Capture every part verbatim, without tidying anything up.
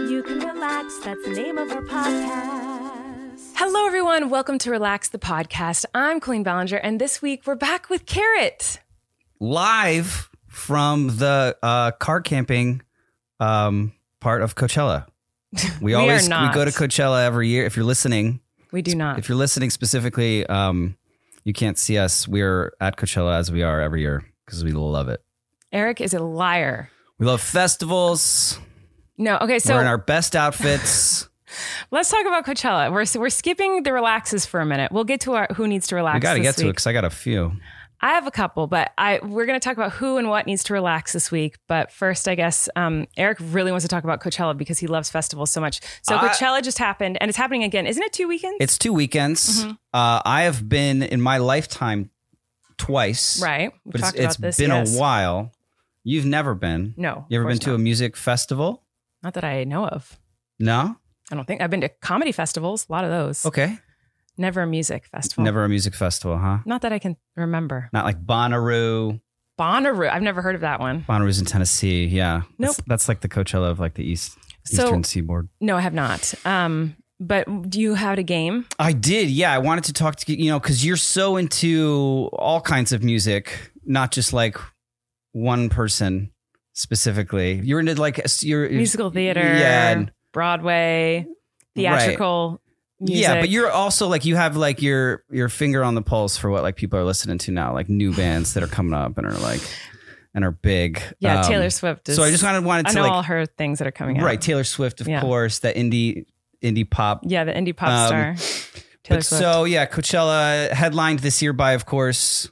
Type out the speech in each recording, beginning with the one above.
You can relax. That's the name of our podcast. Hello, everyone. Welcome to Relax the Podcast. I'm Colleen Ballinger, and this week we're back with Carrot. Live from the uh, car camping um, part of Coachella. We, We always are not. we go to Coachella every year. If you're listening, We do not. if you're listening specifically, um, you can't see us. We're at Coachella as we are every year because we love it. Eric is a liar. We love festivals. No, okay, so We're in our best outfits. let's talk about Coachella. We're we're skipping the relaxes for a minute. We'll get to our who needs to relax. We got to this get to it week. because I got a few. I have a couple, but I we're going to talk about who and what needs to relax this week. But first, I guess um, Eric really wants to talk about Coachella because he loves festivals so much. So I- Coachella just happened, and it's happening again. Isn't it two weekends? It's two weekends. Mm-hmm. Uh, I have been in my lifetime twice. right. We But it's, talked about it's this. been yes. a while. You've never been. No, You of ever been course to not. a music festival? Not that I know of. No? I don't think I've been to comedy festivals. A lot of those. Okay. Never a music festival. Never a music festival, huh? Not that I can remember. Not like Bonnaroo. Bonnaroo. I've never heard of that one. Bonnaroo's in Tennessee. Yeah. Nope. That's, that's like the Coachella of like the East So- Eastern Seaboard. No, I have not. Um, but do you have a game? I did. Yeah. I wanted to talk to you, you know, because you're so into all kinds of music, not just like one person specifically. You're into like you're Musical theater, Yeah. and- Broadway, theatrical music. Yeah, but you're also like you have like your your finger on the pulse for what like people are listening to now, like new bands that are coming up and are like and are big. yeah, Um, Taylor Swift is. So I just kind of wanted I to know like all her things that are coming out. right, Taylor Swift, of Yeah. course, that indie indie pop. Yeah, the indie pop Um, star. Taylor But Swift. so yeah, Coachella headlined this year by, of course,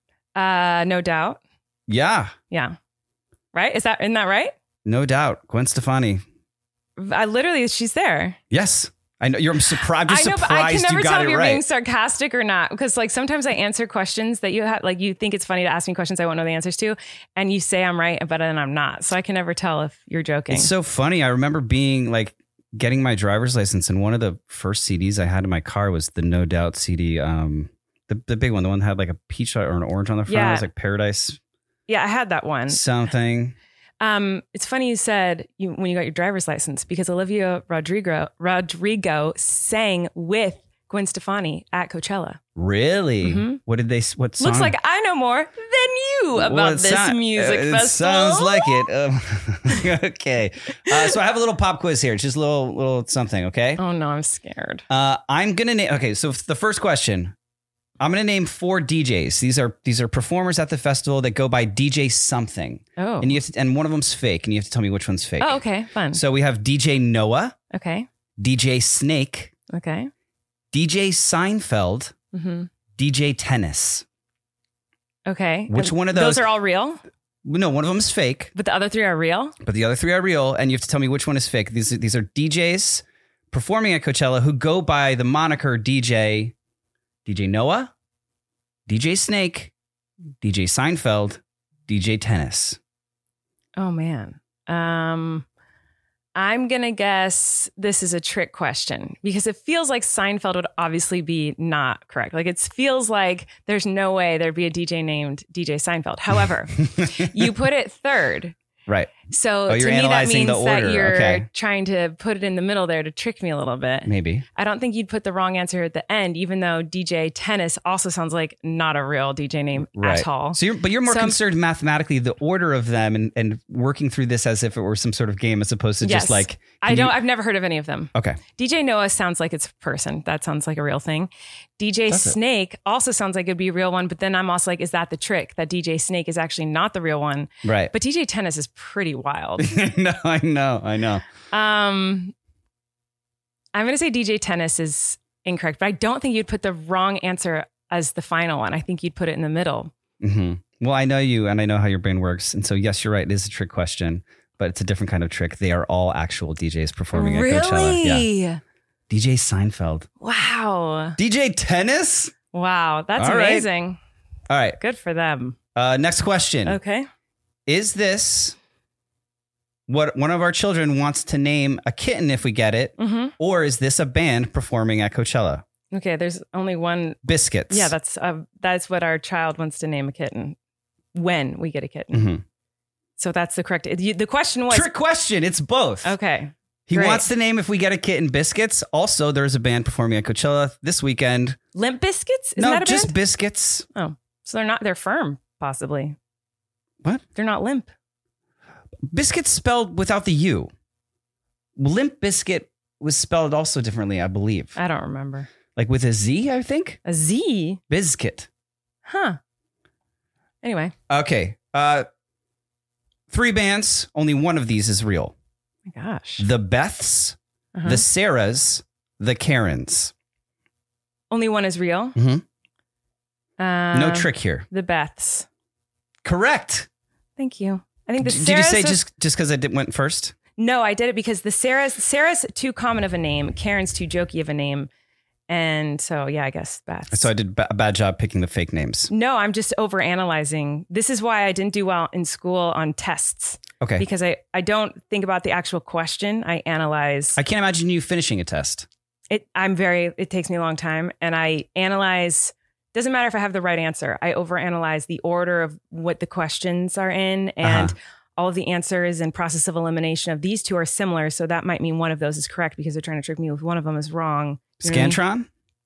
uh, no doubt. yeah, Yeah. Right? Is that isn't that right? no doubt, Gwen Stefani. I literally, she's there. Yes, I know. You're surprised. I'm just I know, but I can surprised never you got tell if it you're being right. sarcastic or not, because like sometimes I answer questions that you have, like you think it's funny to ask me questions I won't know the answers to, and you say I'm right, but then I'm not. So I can never tell if you're joking. It's so funny. I remember being like getting my driver's license, and one of the first C Ds I had in my car was the No Doubt C D, um, the the big one, the one that had like a peach or an orange on the front. Yeah. It was like Paradise yeah, I had that one. something. Um, it's funny you said you, when you got your driver's license because Olivia Rodrigo Rodrigo sang with Gwen Stefani at Coachella. Really? Mhm. What did they? What song? Looks like I know more than you about Well, it this sou- music it festival. sounds like it. Um, okay. Uh, so I have a little pop quiz here. It's just a little little something. Okay. Oh no, I'm scared. Uh, I'm gonna name. Okay, so the first question, I'm gonna name four D Js. These are these are performers at the festival that go by D J something, Oh. and you have to, and one of them's fake, and you have to tell me which one's fake. Oh, okay, fun. So we have D J Noah, Okay, D J Snake, okay. D J Seinfeld, Mm-hmm. D J Tennis. Okay. Which And one of those- Those are all real, No, one of them is fake, but the other three are real. but the other three are real, and you have to tell me which one is fake. These these are D Js performing at Coachella who go by the moniker D J, D J Noah, D J Snake, D J Seinfeld, D J Tennis. Oh man. Um, I'm gonna guess this is a trick question because it feels like Seinfeld would obviously be not correct. Like it feels like there's no way there'd be a D J named D J Seinfeld. However, you put it third. Right. So Oh, to you're me, that analyzing means the that order. you're Okay. trying to put it in the middle there to trick me a little bit. Maybe. I don't think you'd put the wrong answer at the end, even though D J Tennis also sounds like not a real D J name Right. at all. So you're, but you're more So I'm- concerned mathematically the order of them and, and working through this as if it were some sort of game as opposed to Yes. just like. I can don't. you- I've never heard of any of them. okay. D J Noah sounds like it's a person. That sounds like a real thing. D J Does it? Snake also sounds like it'd be a real one, but then I'm also like, is that the trick? That D J Snake is actually not the real one. Right. But D J Tennis is pretty wild. no, I know. I know. um, I'm going to say D J Tennis is incorrect, but I don't think you'd put the wrong answer as the final one. I think you'd put it in the middle. hmm Well, I know you and I know how your brain works. And so, yes, you're right. It is a trick question, but it's a different kind of trick. They are all actual D Js performing at Coachella. Yeah. Really? D J Seinfeld. Wow. D J Tennis? Wow. That's All right. amazing. All right. Good for them. Uh, next question. Okay. Is this what one of our children wants to name a kitten if we get it? hmm Or is this a band performing at Coachella? Okay. There's only one. Biscuits. Yeah, that's uh, that's what our child wants to name a kitten when we get a kitten. Mhm. So that's the correct. The the question was Trick question. It's both. okay. He Great. wants to name If We Get a Kitten Biscuits. Also, there's a band performing at Coachella this weekend. Limp Biscuits? Isn't no, that a just band? Biscuits. Oh, so they're not, they're firm, possibly. What? They're not limp. Biscuits spelled without the U. Limp Biscuit was spelled also differently, I believe. I don't remember. Like with a Z, I think? A Z? Bizkit. Huh. Anyway. Okay. Uh, three bands. Only one of these is real. Oh my gosh. The Beths, Uh-huh. the Sarahs, the Karens. Only one is real? Mm-hmm. Uh, No trick here. The Beths. Correct. Thank you. I think the Did you Sarahs say was- just just because I did, went first? No, I did it because the Sarah's Sarah's too common of a name. Karen's too jokey of a name. And so, yeah, I guess Beths. So I did ba- a bad job picking the fake names. No, I'm just overanalyzing. This is why I didn't do well in school on tests. Okay. Because I, I don't think about the actual question. I analyze I can't imagine you finishing a test. it. I'm very, it takes me a long time. And I analyze, doesn't matter if I have the right answer. I overanalyze the order of what the questions are in and Uh-huh. all of the answers and process of elimination of these two are similar. So that might mean one of those is correct because they're trying to trick me if one of them is wrong. You know what I mean? Scantron?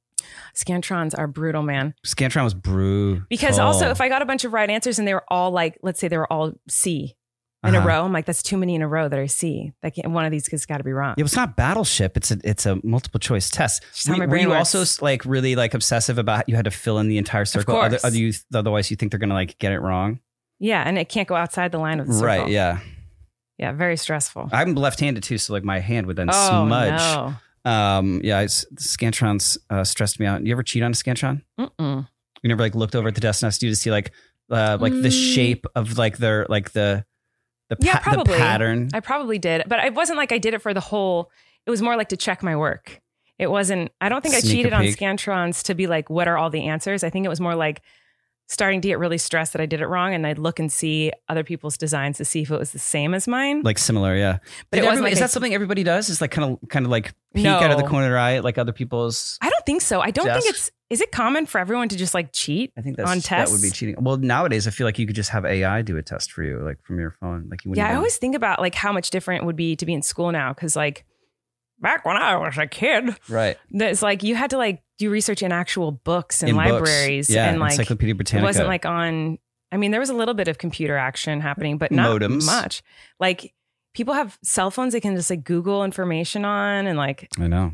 Scantrons are brutal, man. Scantron was brutal. Because also, if I got a bunch of right answers and they were all like, let's say they were all C in Uh-huh. a row, I'm like, that's too many in a row that are C. That can't, one of these has got to be wrong. Yeah, it's not Battleship. It's a it's a multiple choice test. Just how Were, my were brain you works. also like really like obsessive about you had to fill in the entire circle? course. Other, other you, otherwise, you think they're gonna like get it wrong. Yeah, and it can't go outside the line of the circle. Right? Yeah. Yeah, very stressful. I'm left-handed too, so like my hand would then oh, smudge. no. Um, yeah, it's, Scantrons uh, stressed me out. You ever cheat on a Scantron? Mm-mm. You never like looked over at the desk next to you to see like uh, like the Mm. shape of like their like the the, Yeah, pa- the probably. pattern. I probably did, but it wasn't like I did it for the whole, it was more like to check my work. It wasn't, I don't think I Sneak a cheated on peek. Scantrons to be like, what are all the answers? I think it was more like starting to get really stressed that I did it wrong. And I'd look and see other people's designs to see if it was the same as mine. Like similar, yeah. But Did it wasn't everybody- like is a- that something everybody does? Is like kind of kind of like peek out of the No. corner of their eye at like other people's. I don't think so. I don't think Desk? it's, is it common for everyone to just like cheat? I think that's on that would be tests? cheating. Well, nowadays I feel like you could just have A I do a test for you, like from your phone. Like you wouldn't. Yeah, I even- always think about like how much different it would be to be in school now. Cause like back when I was a kid, right. it's like you had to like do research in actual books and In books. libraries. Yeah, and like Encyclopedia Britannica. it wasn't like on, I mean, there was a little bit of computer action happening, but not Modems. much. Like people have cell phones they can just like Google information on. And like, I know.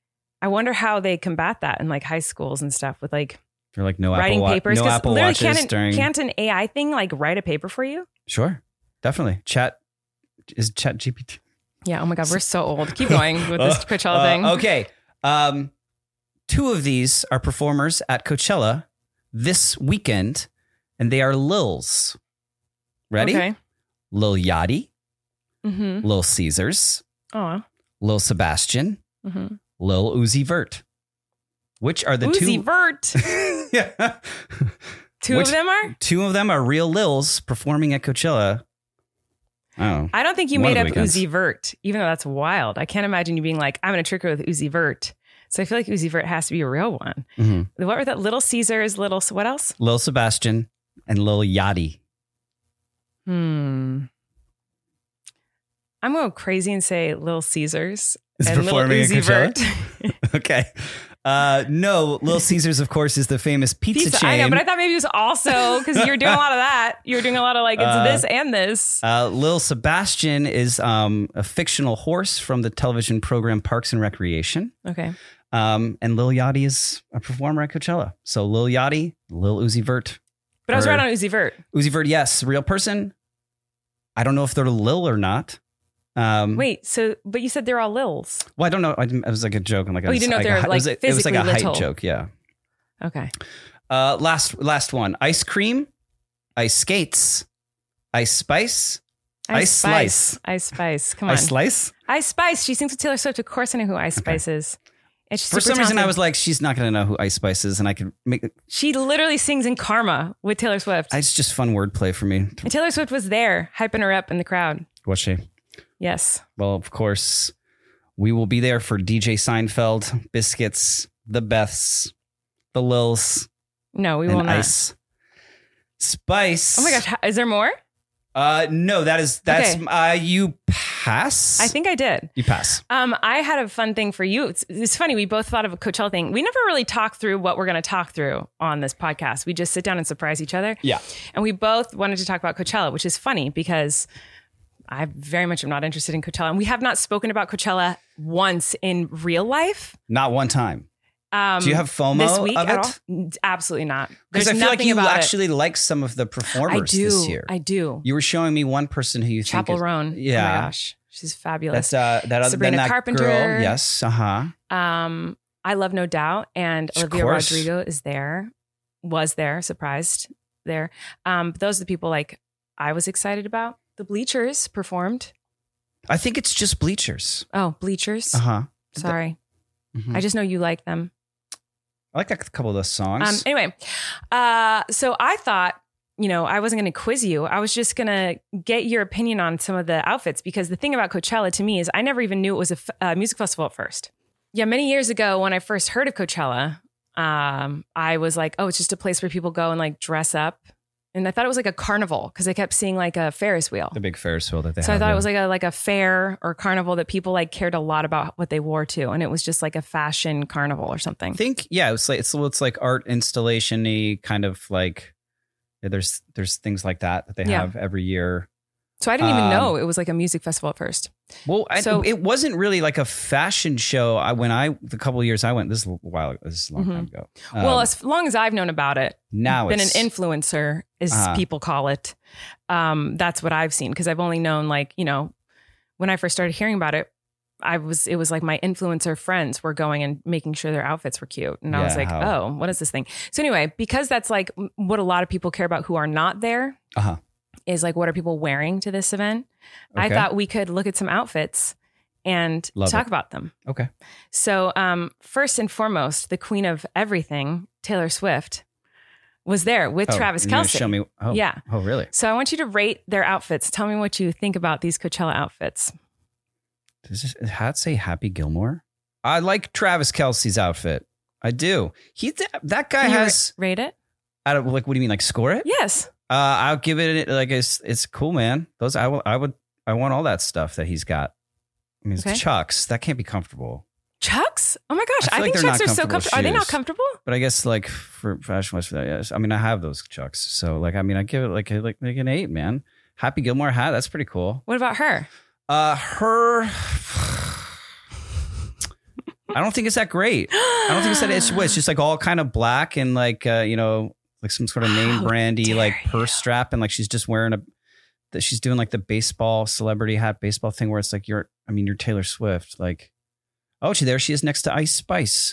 I wonder how they combat that in like high schools and stuff with like You're like no writing Apple Wa- papers. no 'Cause Apple literally Watches can't, an- during. can't an A I thing like write a paper for you? Sure, definitely. Chat is Chat G P T. Yeah. Oh my God. We're so old. Keep going with this Uh, Coachella uh, thing. Okay. Um, two of these are performers at Coachella this weekend, and they are Lils. Ready? Okay. Lil Yachty, Mm-hmm. Lil Caesars, Oh. Lil Sebastian, Mm-hmm. Lil Uzi Vert. Which are the Uzi two? Vert. yeah. Two Which- of them are? Two of them are real Lils performing at Coachella. Oh. I don't think you One made of up the weekends. Uzi Vert, even though that's wild. I can't imagine you being like, I'm going to trick her with Uzi Vert. So I feel like Uzi Vert has to be a real one. Mhm. What were that? Little Caesars, little, what else? Lil Sebastian and Lil Yachty. Hmm. I'm going crazy and say Little Caesars Is and Little performing at Uzi Coachella? Vert. Okay. Uh, no, Little Caesars, of course, is the famous pizza, Pizza, chain. I know, but I thought maybe it was also because you're doing a lot of that. You're doing a lot of like, it's Uh, this and this. Uh, Lil Sebastian is um, a fictional horse from the television program Parks and Recreation. Okay. Um, and Lil Yachty is a performer at Coachella. So Lil Yachty, Lil Uzi Vert. But I was Or- right on Uzi Vert. Uzi Vert, yes, real person. I don't know if they're Lil or not. Um, Wait, so, but you said they're all Lils. Well, I don't know. I didn't, it was like a joke. I'm like, Oh, you didn't know if they were, it was like, a- it was like a physically height little. joke. Yeah. Okay. Uh, last last one. Ice cream, ice skates, ice spice, Ice Slice. Ice Spice. Come on. ice slice. Ice Spice. She sings with Taylor Swift. Of course I know who Ice Spice is. And she's For super some reason, I talented. was like, she's not going to know who Ice Spice is, and I could make. She literally sings in Karma with Taylor Swift. It's just fun wordplay for me. and Taylor Swift was there, hyping her up in the crowd. Was she? Yes. Well, of course, we will be there for D J Seinfeld, Biscuits, the Beths, the Lils, No, we and will not. Ice Spice. Oh my gosh. how- Is there more? Uh, no, that is that's Okay. uh, you pass. I think I did. you pass. Um, I had a fun thing for you. It's, it's funny. We both thought of a Coachella thing. We never really talk through what we're going to talk through on this podcast. We just sit down and surprise each other. Yeah. And we both wanted to talk about Coachella, which is funny because I very much am not interested in Coachella. And we have not spoken about Coachella once in real life. Not one time. Um, Do you have FOMO this week of at it? all? Absolutely not. Because There's I feel like nothing you about actually like some of the it. I performers do. this year. I do. You were showing me one person who you Chapel think is, Roan. Yeah. Oh my gosh. She's fabulous. That's uh, that other Sabrina than that Carpenter. girl. Yes. Uh huh. Um, I love No Doubt, and Of Olivia course. Rodrigo is there, was there, surprised there. Um, but those are the people like I was excited about. The Bleachers performed. I think it's just Bleachers. Oh, Bleachers. Uh huh. Sorry, Mhm. I just know you like them. I like a couple of those songs. Um, anyway, uh, so I thought, you know, I wasn't going to quiz you. I was just going to get your opinion on some of the outfits, because the thing about Coachella to me is I never even knew it was a f- uh, music festival at first. Yeah, many years ago when I first heard of Coachella, um, I was like, oh, it's just a place where people go and like dress up. And I thought it was like a carnival because I kept seeing like a Ferris wheel. the big Ferris wheel that they So I have. thought yeah. it was like a like a fair or carnival that people like cared a lot about what they wore to, and it was just like a fashion carnival or something. I think yeah, it's like it's it's like art installation-y kind of like yeah, there's there's things like that that they Yeah. have every year. So I didn't even Um, know it was like a music festival at first. Well, I, So- it wasn't really like a fashion show. I when I the couple of years I went this is a while this is a long time ago. Um, Well, as long as I've known about it, now been an it's influencer, as Uh-huh. people call it. Um, that's what I've seen because I've only known like, you know, when I first started hearing about it, I was it was like my influencer friends were going and making sure their outfits were cute. And I was Yeah, like, how- oh, what is this thing? So anyway, because that's like what a lot of people care about who are not there uh-huh. is like, what are people wearing to this event? I Okay. thought we could look at some outfits and Love talk it. about them. Okay. So, um, first and foremost, the queen of everything, Taylor Swift, was there with Oh, Travis you're gonna Kelce. Show me. Oh, Yeah. Oh, really? So I want you to rate their outfits. Tell me what you think about these Coachella outfits. Does this hat say Happy Gilmore? I like Travis Kelce's outfit. I do. He that guy Can you ra- has. rate it? I don't like. What do you mean? Like score it? Yes. Uh, I'll give it like it's it's cool, man. Those I will I would I want all that stuff that he's got. I mean, it's Okay. Chucks. That can't be comfortable. Chucks? Oh my gosh. I I, feel like think they're Chucks not are so comfortable comfortable. Are they not shoes. comfortable? But I guess like for fashion wise for that, yes. I mean, I have those Chucks, so like I mean, I give it like a, like like an eight, man. Happy Gilmore hat. That's pretty cool. What about her? Uh, her. I don't think it's that great. I don't think it's that. It's, it's just like all kind of black and like uh, you know, like some sort of name How brandy dare like you. purse strap, and like she's just wearing a. That she's doing like the baseball celebrity hat baseball thing where it's like you're. I mean, you're Taylor Swift. Like, oh, she there she is next to Ice Spice.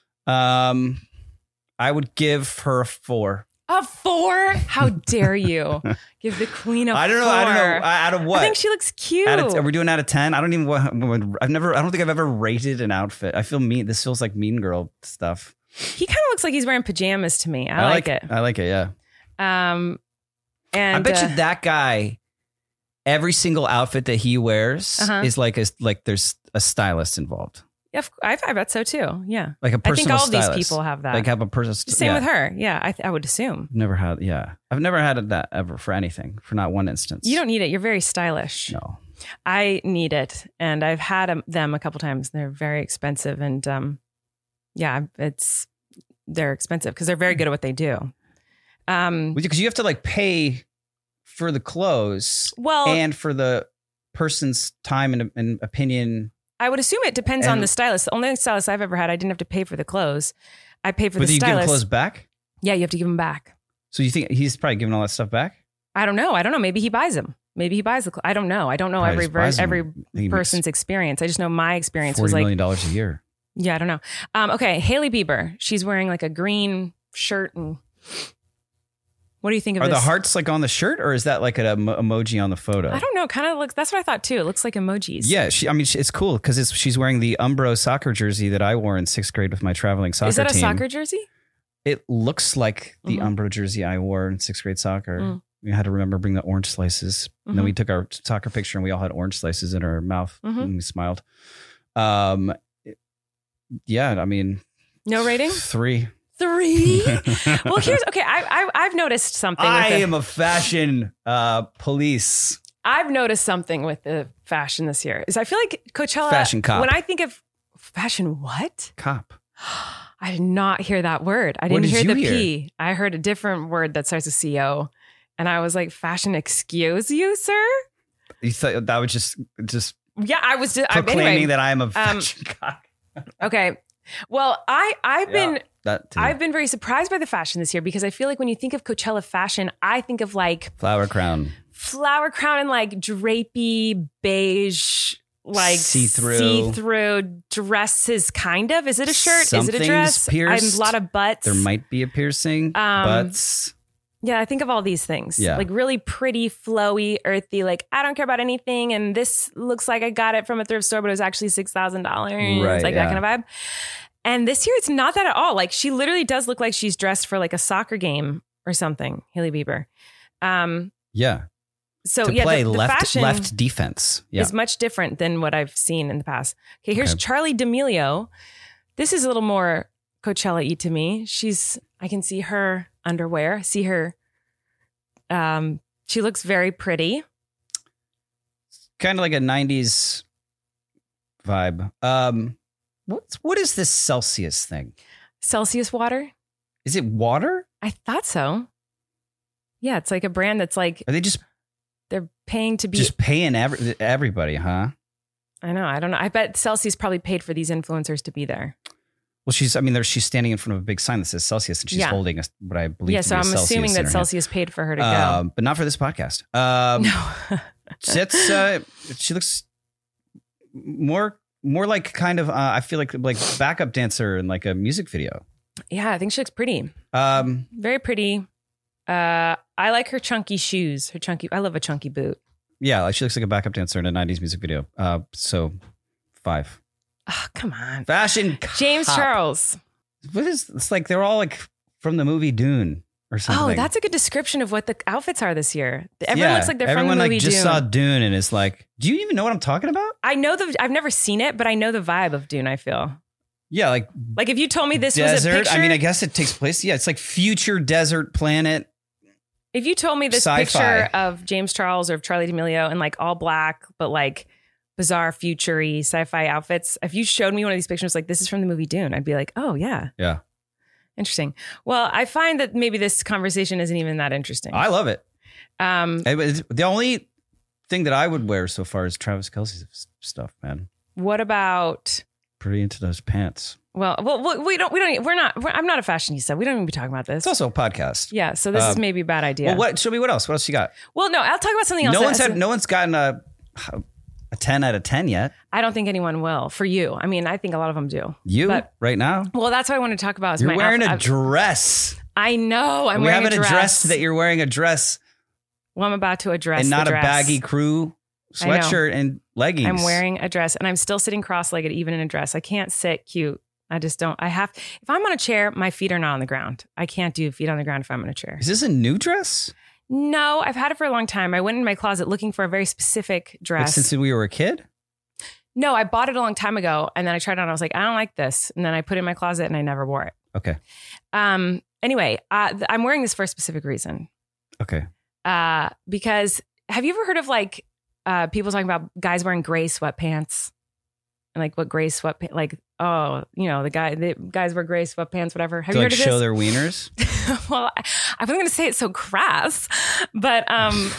Um, I would give her a four. A four? How dare you give the queen a I don't know. four? I don't know. Out of what? I think she looks cute. Out of, are we doing out of ten? I don't even. want- I've never. I don't think I've ever rated an outfit. I feel mean. This feels like Mean Girl stuff. He kind of looks like he's wearing pajamas to me. I, like, it. I like it. Yeah. Um, and I bet uh, you that guy. Every single outfit that he wears Uh-huh. is like a like. There's a stylist involved, yeah, I, I bet so too. Yeah, like a I think personal all of these stylist. people have that. Like have a person. Same yeah. with her. Yeah, I, I would assume. Never had. Yeah, I've never had that ever for anything. For not one instance. You don't need it. You're very stylish. No. I need it, and I've had 'em- them a couple times. They're very expensive, and um, yeah, it's they're expensive because they're very good at what they do. Um, Because you have to like pay for the clothes well, and for the person's time and, and opinion. I would assume it depends on and- the stylist. The only stylist I've ever had, I didn't have to pay for the clothes. I paid for Whether the you give stylist. clothes back. Yeah, you have to give them back. So you think he's probably giving all that stuff back? I don't know. I don't know. Maybe he buys them. Maybe he buys the. Cl- I don't know. I don't know Probably every just ver- buys 'em. every I think he makes person's experience. I just know my experience Forty was like, million dollars a year. yeah, I don't know. Um, okay, Hailey Bieber. She's wearing like a green shirt and. What do you think of Are this? the hearts like on the shirt, or is that like an emo- emoji on the photo? I don't know. Kind of looks. That's what I thought too. It looks like emojis. Yeah, she, I mean, she- it's cool because it's, she's wearing the Umbro soccer jersey that I wore in sixth grade with my traveling soccer Is that a team. soccer jersey? It looks like the Mhm. Umbro jersey I wore in sixth grade soccer. Mm. We had to remember to bring the orange slices. And then Mhm. we took our soccer picture and we all had orange slices in our mouth Mhm. and we smiled. Um, it- yeah, I mean, No rating. three. Three? Well, here's okay. I, I I've noticed something. With I the, am a fashion uh, police. I've noticed something with the fashion this year. Is I feel like Coachella. Fashion cop. When I think of fashion, what? Cop. I did not hear that word. I What didn't did hear you the hear? P. I heard a different word that starts with C O, and I was like, "Fashion, excuse you, sir." You thought that was just just Yeah, I was just proclaiming anyway, that I am a fashion cop. Okay. Well, I I've been. Yeah, that too. I've been very surprised by the fashion this year because I feel like when you think of Coachella fashion, I think of like Flower crown. flower crown and like drapey beige, like See-through. see-through dresses. Kind of. Is it a shirt? Is it a Something's dress? pierced. I'm, a lot of butts. There might be a piercing, Um, butts. Yeah, I think of all these things. Yeah. Like really pretty, flowy, earthy. Like I don't care about anything, and this looks like I got it from a thrift store, but it was actually six thousand dollars. Right, Like yeah. that kind of vibe. And this year, it's not that at all. Like she literally does look like she's dressed for like a soccer game or something. Hailey Bieber. Um. Yeah. So to yeah, play the, the left fashion left defense. Yeah. is much different than what I've seen in the past. Okay, here's Okay. Charlie D'Amelio. This is a little more Coachella-y to me. She's. I can see her underwear. See her. Um. She looks very pretty. Kind of like a nineties vibe. Um, what's what is this Celsius thing? Celsius water. Is it water? I thought so. Yeah, it's like a brand that's like Are they just they're paying to be. just paying every, everybody, huh? I know. I don't know. I bet Celsius probably paid for these influencers to be there. Well, she's. I mean, there, she's standing in front of a big sign that says Celsius, and she's Yeah. holding a, what I believe. Yeah, to so be a I'm Celsius assuming in that her hand. Celsius paid for her to go. Um, but not for this podcast. Um, No. It's uh, she looks more more like kind of uh, I feel like like backup dancer in like a music video. Yeah, I think she looks pretty. Um, Very pretty. Uh, I like her chunky shoes. Her chunky. I love a chunky boot. yeah, like she looks like a backup dancer in a nineties music video. Uh, so five Oh, come on. fashion. James cop. Charles. What is it's like? They're all like from the movie Dune or something. Oh, that's a good description of what the outfits are this year. Everyone Yeah, looks like they're everyone from the like movie just Dune. saw Dune and is like, do you even know what I'm talking about? I know the. I've never seen it, but I know the vibe of Dune. I feel Yeah, like like if you told me this was a desert. picture. I mean, I guess it takes place. Yeah, it's like future desert planet. If you told me this Sci-fi. picture of James Charles or of Charlie D'Amelio in like all black, but like bizarre, future-y, sci-fi outfits, if you showed me one of these pictures like this is from the movie Dune, I'd be like, oh yeah, Yeah, interesting. Well, I find that maybe this conversation isn't even that interesting. I love it. Um, It was- The only thing that I would wear so far is Travis Kelce's stuff, man. what about? Pretty into those pants. Well, well, we don't. We don't. We're not. We're, I'm not a fashionista. We don't even be talking about this. It's also a podcast. Yeah. So this is Um, maybe a bad idea. Well, what? Show me what else. What else you got? Well, no. I'll talk about something else. No that one's has- had. No one's gotten a a ten out of ten yet. I don't think anyone will. For you, I mean, I think a lot of them do. You But- right now. Well, that's what I want to talk about. Is You're my wearing outfit. a dress. I know. I'm we wearing haven't a dress. addressed that you're wearing a dress Well, I'm about to address and not the a dress. baggy crew I know. sweatshirt and leggings. I'm wearing a dress, and I'm still sitting cross-legged, even in a dress. I can't sit cute. I just don't. I have. If I'm on a chair, my feet are not on the ground. I can't do feet on the ground if I'm in a chair. Is this a new dress? No, I've had it for a long time. I went in my closet looking for a very specific Like dress. since we were a kid? No, I bought it a long time ago, and then I tried it on. I was like, I don't like this, and then I put it in my closet, and I never wore it. Okay. Um. Anyway, uh, th- I'm wearing this for a specific reason. Okay. Uh, because have you ever heard of like uh people talking about guys wearing gray sweatpants? And like what gray sweatpants, like, oh, you know, the guy, the guys wear gray sweatpants, whatever. Have To you like heard of show this? their wieners? Well, I, I wasn't going to say it so crass, but um,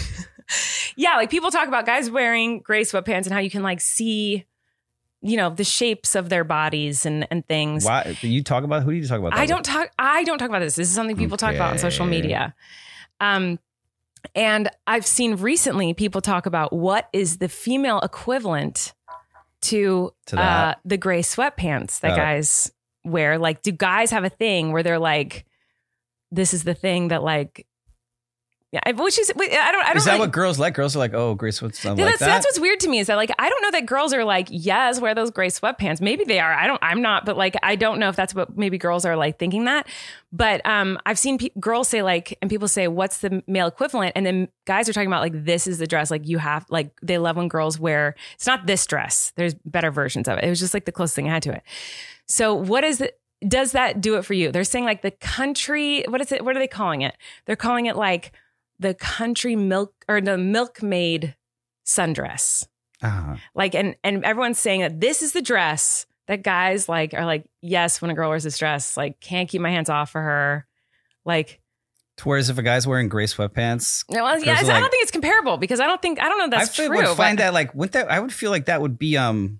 yeah, like people talk about guys wearing gray sweatpants and how you can like see, you know, the shapes of their bodies and, and things. Why you talk about? Who do you talk about? that I with? don't talk. I don't talk about this. This is something people talk about on social Okay. media. Um, and I've seen recently people talk about what is the female equivalent to, To uh, that. the gray sweatpants that Oh. guys wear. Like, do guys have a thing where they're like, this is the thing that like, yeah, which is I don't. I don't. Is that really, what girls like? Girls are like, oh, Grace, what's like yeah, that's, that? that's what's weird to me is that like I don't know that girls are like, yes, wear those gray sweatpants. Maybe they are. I don't. I'm not. But like I don't know if that's what maybe girls are like thinking that. But um, I've seen pe- girls say like, and people say, what's the male equivalent? And then guys are talking about like, this is the dress. Like you have like they love when girls wear. It's not this dress. There's better versions of it. It was just like the closest thing I had to it. So what is it? does that do it for you? They're saying like the country, what is it? What are they calling it? They're calling it like the country milk or the milkmaid sundress. Uh-huh. Like, and, and everyone's saying that this is the dress that guys like are like, yes, when a girl wears this dress, like can't keep my hands off for her. Like, whereas if a guy's wearing gray sweatpants, no, well, yeah, I like, don't think it's comparable because I don't think, I don't know if that's I true. would find but, that like, wouldn't that, I would feel like that would be, um,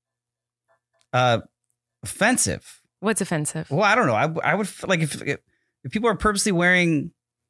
uh, offensive. What's offensive? Well, I don't know. I, I would f- like if, if people are purposely wearing,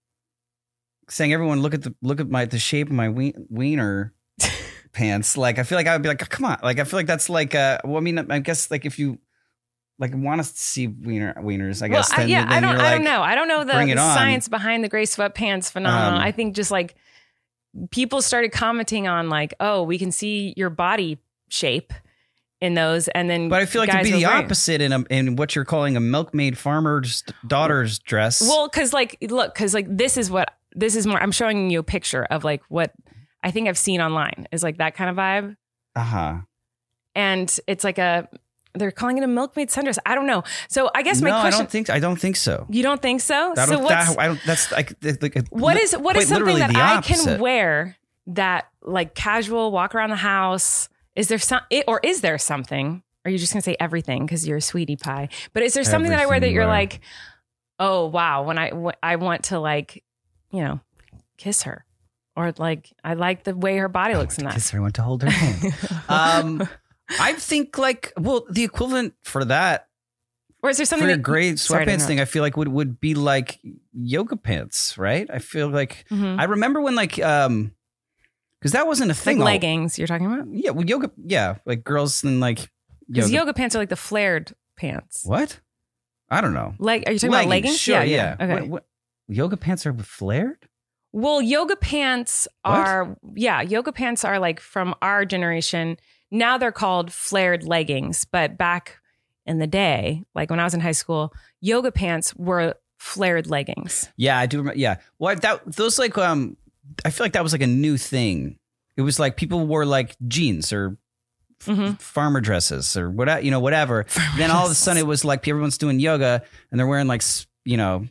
saying everyone look at the, look at my, the shape of my wien- wiener pants. Like, I feel like I would be like, come on. Like, I feel like that's like, uh, well, I mean, I guess like if you like want to see wiener wieners, I guess. Well, I, then, yeah, then I don't, you're I like, don't know. I don't know the, bring it the on. science behind the gray sweatpants phenomenon. Um, I think just like people started commenting on like, oh, we can see your body shape in those. And then, But I feel like to guys be were the wearing- opposite in a, in what you're calling a milkmaid farmer's daughter's dress. Well, cause like, look, cause like, this is what, this is more, I'm showing you a picture of like what I think I've seen online is like that kind of vibe. uh-huh. And it's like a, they're calling it a milkmaid sundress. I don't know. So I guess my no, question, I don't think, I don't think so. you don't think so? I so don't, what's, that, I don't, that's like, like a, what is, what is quite something literally that the I opposite. can wear that like casual walk around the house? Is there some, it, or is there something? Are you just going to say everything because you're a sweetie pie? But is there something that I wear that Everything you're you wear. like, oh, wow, when I, w- I want to like, you know, kiss her or like, I like the way her body looks in that. Kiss her, I want to hold her hand. um, I think like, well, the equivalent for that, Or is there something for your that, gray Sorry to sweatpants thing, I feel like would, would be like yoga pants, right? I feel like, Mhm. I remember when like, um, because that wasn't a like thing. all- leggings you're talking about? Yeah, well, yoga, yeah, like girls and like Because yoga. yoga pants are like the flared pants. What? I don't know. Like, are you talking about leggings? Sure, yeah. Okay. What, what, yoga pants are flared? Well, yoga pants What? are, yeah, yoga pants are like from our generation. Now they're called flared leggings. But back in the day, like when I was in high school, yoga pants were flared leggings. Yeah, I do remember. Yeah. Well, that, those like, um, I feel like that was like a new thing. It was like people wore like jeans or f- Mhm. farmer dresses or whatever, you know, whatever. Then all of a sudden it was like everyone's doing yoga and they're wearing like, s- you know,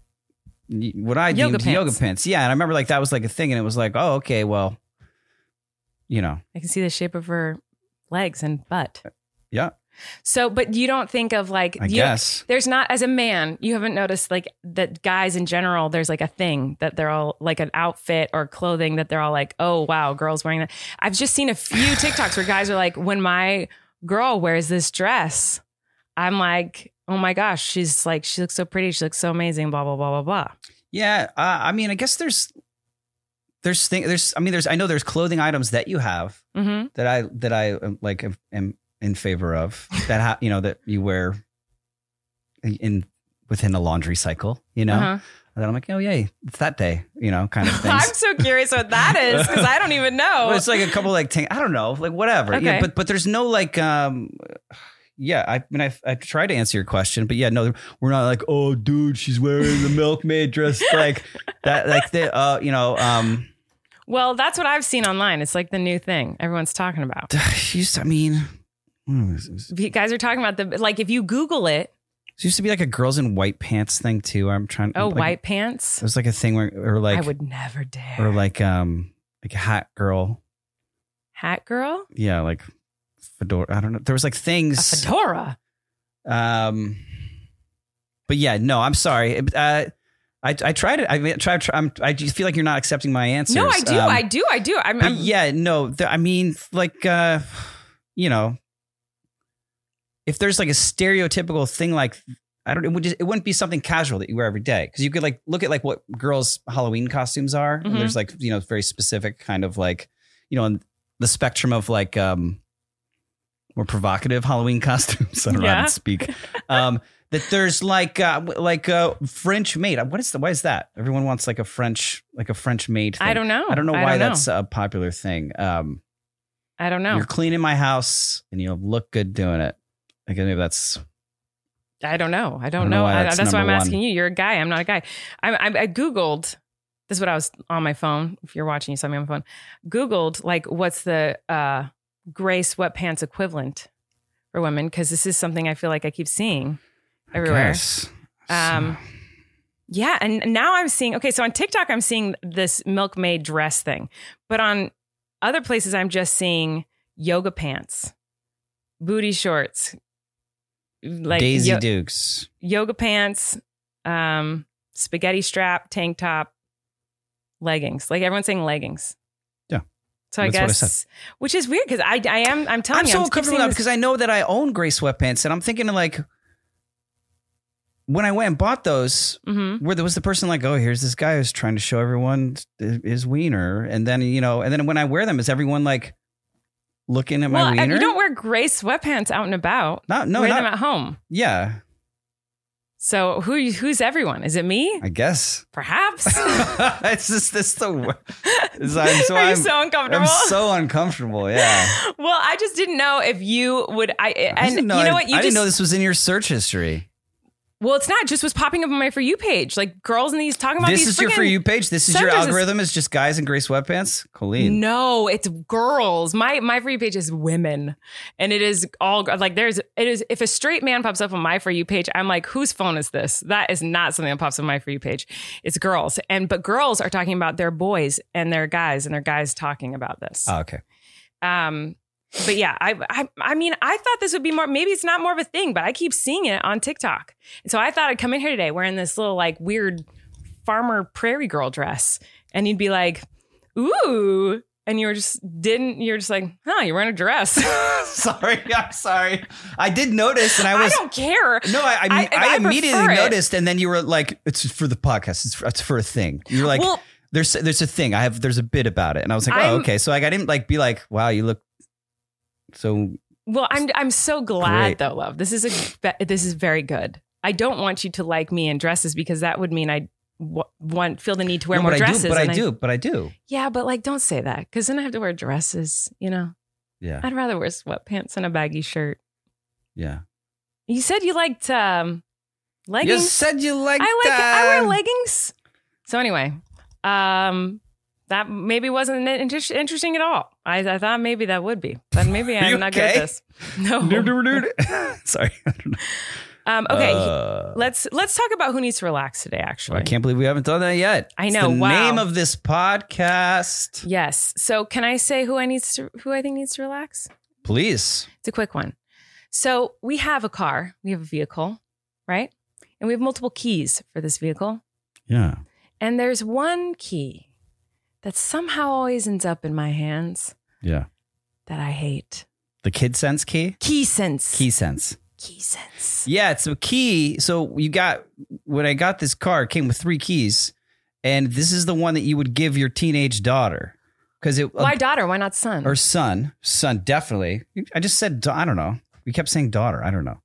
y- what I Yoga deemed pants. yoga pants. Yeah. And I remember like that was like a thing and it was like, oh, okay, well, you know, I can see the shape of her legs and butt. yeah, So, but you don't think of like, I you- guess. there's not, as a man, you haven't noticed like that guys in general, there's like a thing that they're all like an outfit or clothing that they're all like, oh, wow, girls wearing that. I've just seen a few TikToks where guys are like, when my girl wears this dress, I'm like, oh my gosh, she's like, she looks so pretty. She looks so amazing, blah, blah, blah, blah, blah. Yeah. Uh, I mean, I guess there's, there's thing, there's, I mean, there's, I know there's clothing items that you have Mm-hmm. that I, that I um, like am, am in favor of that, ha- you know, that you wear in within a laundry cycle, you know, Uh-huh. and then I'm like, oh, yay, it's that day, you know, kind of things. I'm so curious what that is because I don't even know. Well, it's like a couple like, tank, I don't know, like whatever. Yeah, Okay. but, but there's no like, um, yeah, I mean, I I tried to answer your question, but yeah, no, we're not like, oh, dude, she's wearing the milkmaid dress, like that, like the, uh, you know, um, Well, that's what I've seen online. It's like the new thing everyone's talking about. she's, I mean, what was this? You guys are talking about the, like if you Google it, There used to be like a girls in white pants thing too. I'm trying. oh, like, white pants. It was like a thing where, or like, I would never dare. or like, um, like a hat girl. Hat girl? Yeah, like fedora. I don't know. There was like A things. fedora. Um, but yeah, no, I'm sorry. It- Uh, I I tried it. I mean, try. try I'm, I just feel like you're not accepting my answers. No, I do. Um, I do. I do. I'm, but I'm yeah, no. The, I mean, like, uh, you know, if there's like a stereotypical thing, like I don't, it would just, it wouldn't be something casual that you wear every day because you could like look at like what girls' Halloween costumes are, Mhm. and there's like you know very specific kind of like you know on the spectrum of like um more provocative Halloween costumes. I don't know how Yeah. to speak. Um, that there's like uh, like a French maid. What is the why is that? Everyone wants like a French like a French maid. Thing. I don't know. I don't know I why don't know. that's a popular thing. Um, I don't know. You're cleaning my house and you look good doing it. I guess maybe that's I don't know. I don't, I don't know know. why I, that's that's why I'm number asking one. you. You're a guy. I'm not a guy. I, I, I Googled, this is what I was on my phone. If you're watching, you saw me on my phone. Googled, like, what's the uh, gray sweatpants equivalent for women? Because this is something I feel like I keep seeing. everywhere. Yes. Um, yeah. And now I'm seeing, okay, so on TikTok, I'm seeing this milkmaid dress thing, but on other places, I'm just seeing yoga pants, booty shorts, like Daisy yo- Dukes. yoga pants, um, spaghetti strap, tank top, leggings. Like everyone's saying leggings. Yeah. So I That's what I guess, said. which is weird because I, I am, I'm telling I'm you, so I'm uncomfortable now because I know that I own gray sweatpants, and I'm thinking of like when I went and bought those, mm-hmm. where there was the person like, oh, here's this guy who's trying to show everyone his wiener, and then you know, and then when I wear them, is everyone like looking at well, my wiener? you don't wear gray sweatpants out and about. Not, no, wear not, them at home. Yeah, So who who's everyone? Is it me? I guess. Perhaps. It's just this the. It's, I'm so Are you I'm, so uncomfortable? I'm so uncomfortable. Yeah. Well, I just didn't know if you would. I and I didn't know, you know I, what? You I just didn't know this was in your search history. well, it's not. It just was popping up on my For You page, like girls in these talking about This these. is your friggin- For You page. This is your subjects. algorithm. Is just guys in gray sweatpants. Colleen. No, it's girls. My my For You page is women, and it is all like there's it is. If a straight man pops up on my For You page, I'm like, whose phone is this? That is not something that pops up on my For You page. It's girls, and but girls are talking about their boys and their guys, and their guys talking about this. Oh, okay. Um, but yeah, I, I, I mean, I thought this would be more, maybe it's not more of a thing, but I keep seeing it on TikTok. And so I thought I'd come in here today wearing this little like weird farmer prairie girl dress. And you'd be like, ooh. And you were just, didn't, you're just like, huh, you're wearing a dress. Sorry. I'm sorry. I did notice and I was. I don't care. No, I, I, I- I, I immediately prefer it. noticed. And then you were like, it's for the podcast. It's for, it's for a thing. You're like, Well- there's, there's a thing. I have, there's a bit about it. And I was like, oh, I'm- okay. So like, I didn't like be like, wow, you look so. Well, I'm, I'm so glad Great. though, love. This is a, this is very good. I don't want you to like me in dresses because that would mean I w- want, feel the need to wear No, more but dresses. I do, but I and do, but I do. Yeah, but like, don't say that because then I have to wear dresses. You know, Yeah. I'd rather wear sweatpants and a baggy shirt. Yeah. You said you liked um, You leggings. said you liked I like. that. I wear leggings. So anyway, um, that maybe wasn't inter- interesting at all. I, I thought maybe that would be, but maybe Are you I'm not good at okay? this. No. Sorry. I don't know. Um, okay, Uh, let's let's talk about who needs to relax today. Actually, I can't believe we haven't done that yet. I It's know, the wow. name of this podcast. Yes. So can I say who I needs to who I think needs to relax? Please. It's a quick one. So we have a car, we have a vehicle, right? And we have multiple keys for this vehicle. Yeah. And there's one key that somehow always ends up in my hands Yeah. that I hate. The Kid Sense key? Key sense. Key Sense. Key sense. Yeah, it's a key. So you got, when I got this car, it came with three keys. And this is the one that you would give your teenage daughter. Because it, Why daughter? Why not son? or son, son, definitely. I just said, da- I don't know. We kept saying daughter. I don't know.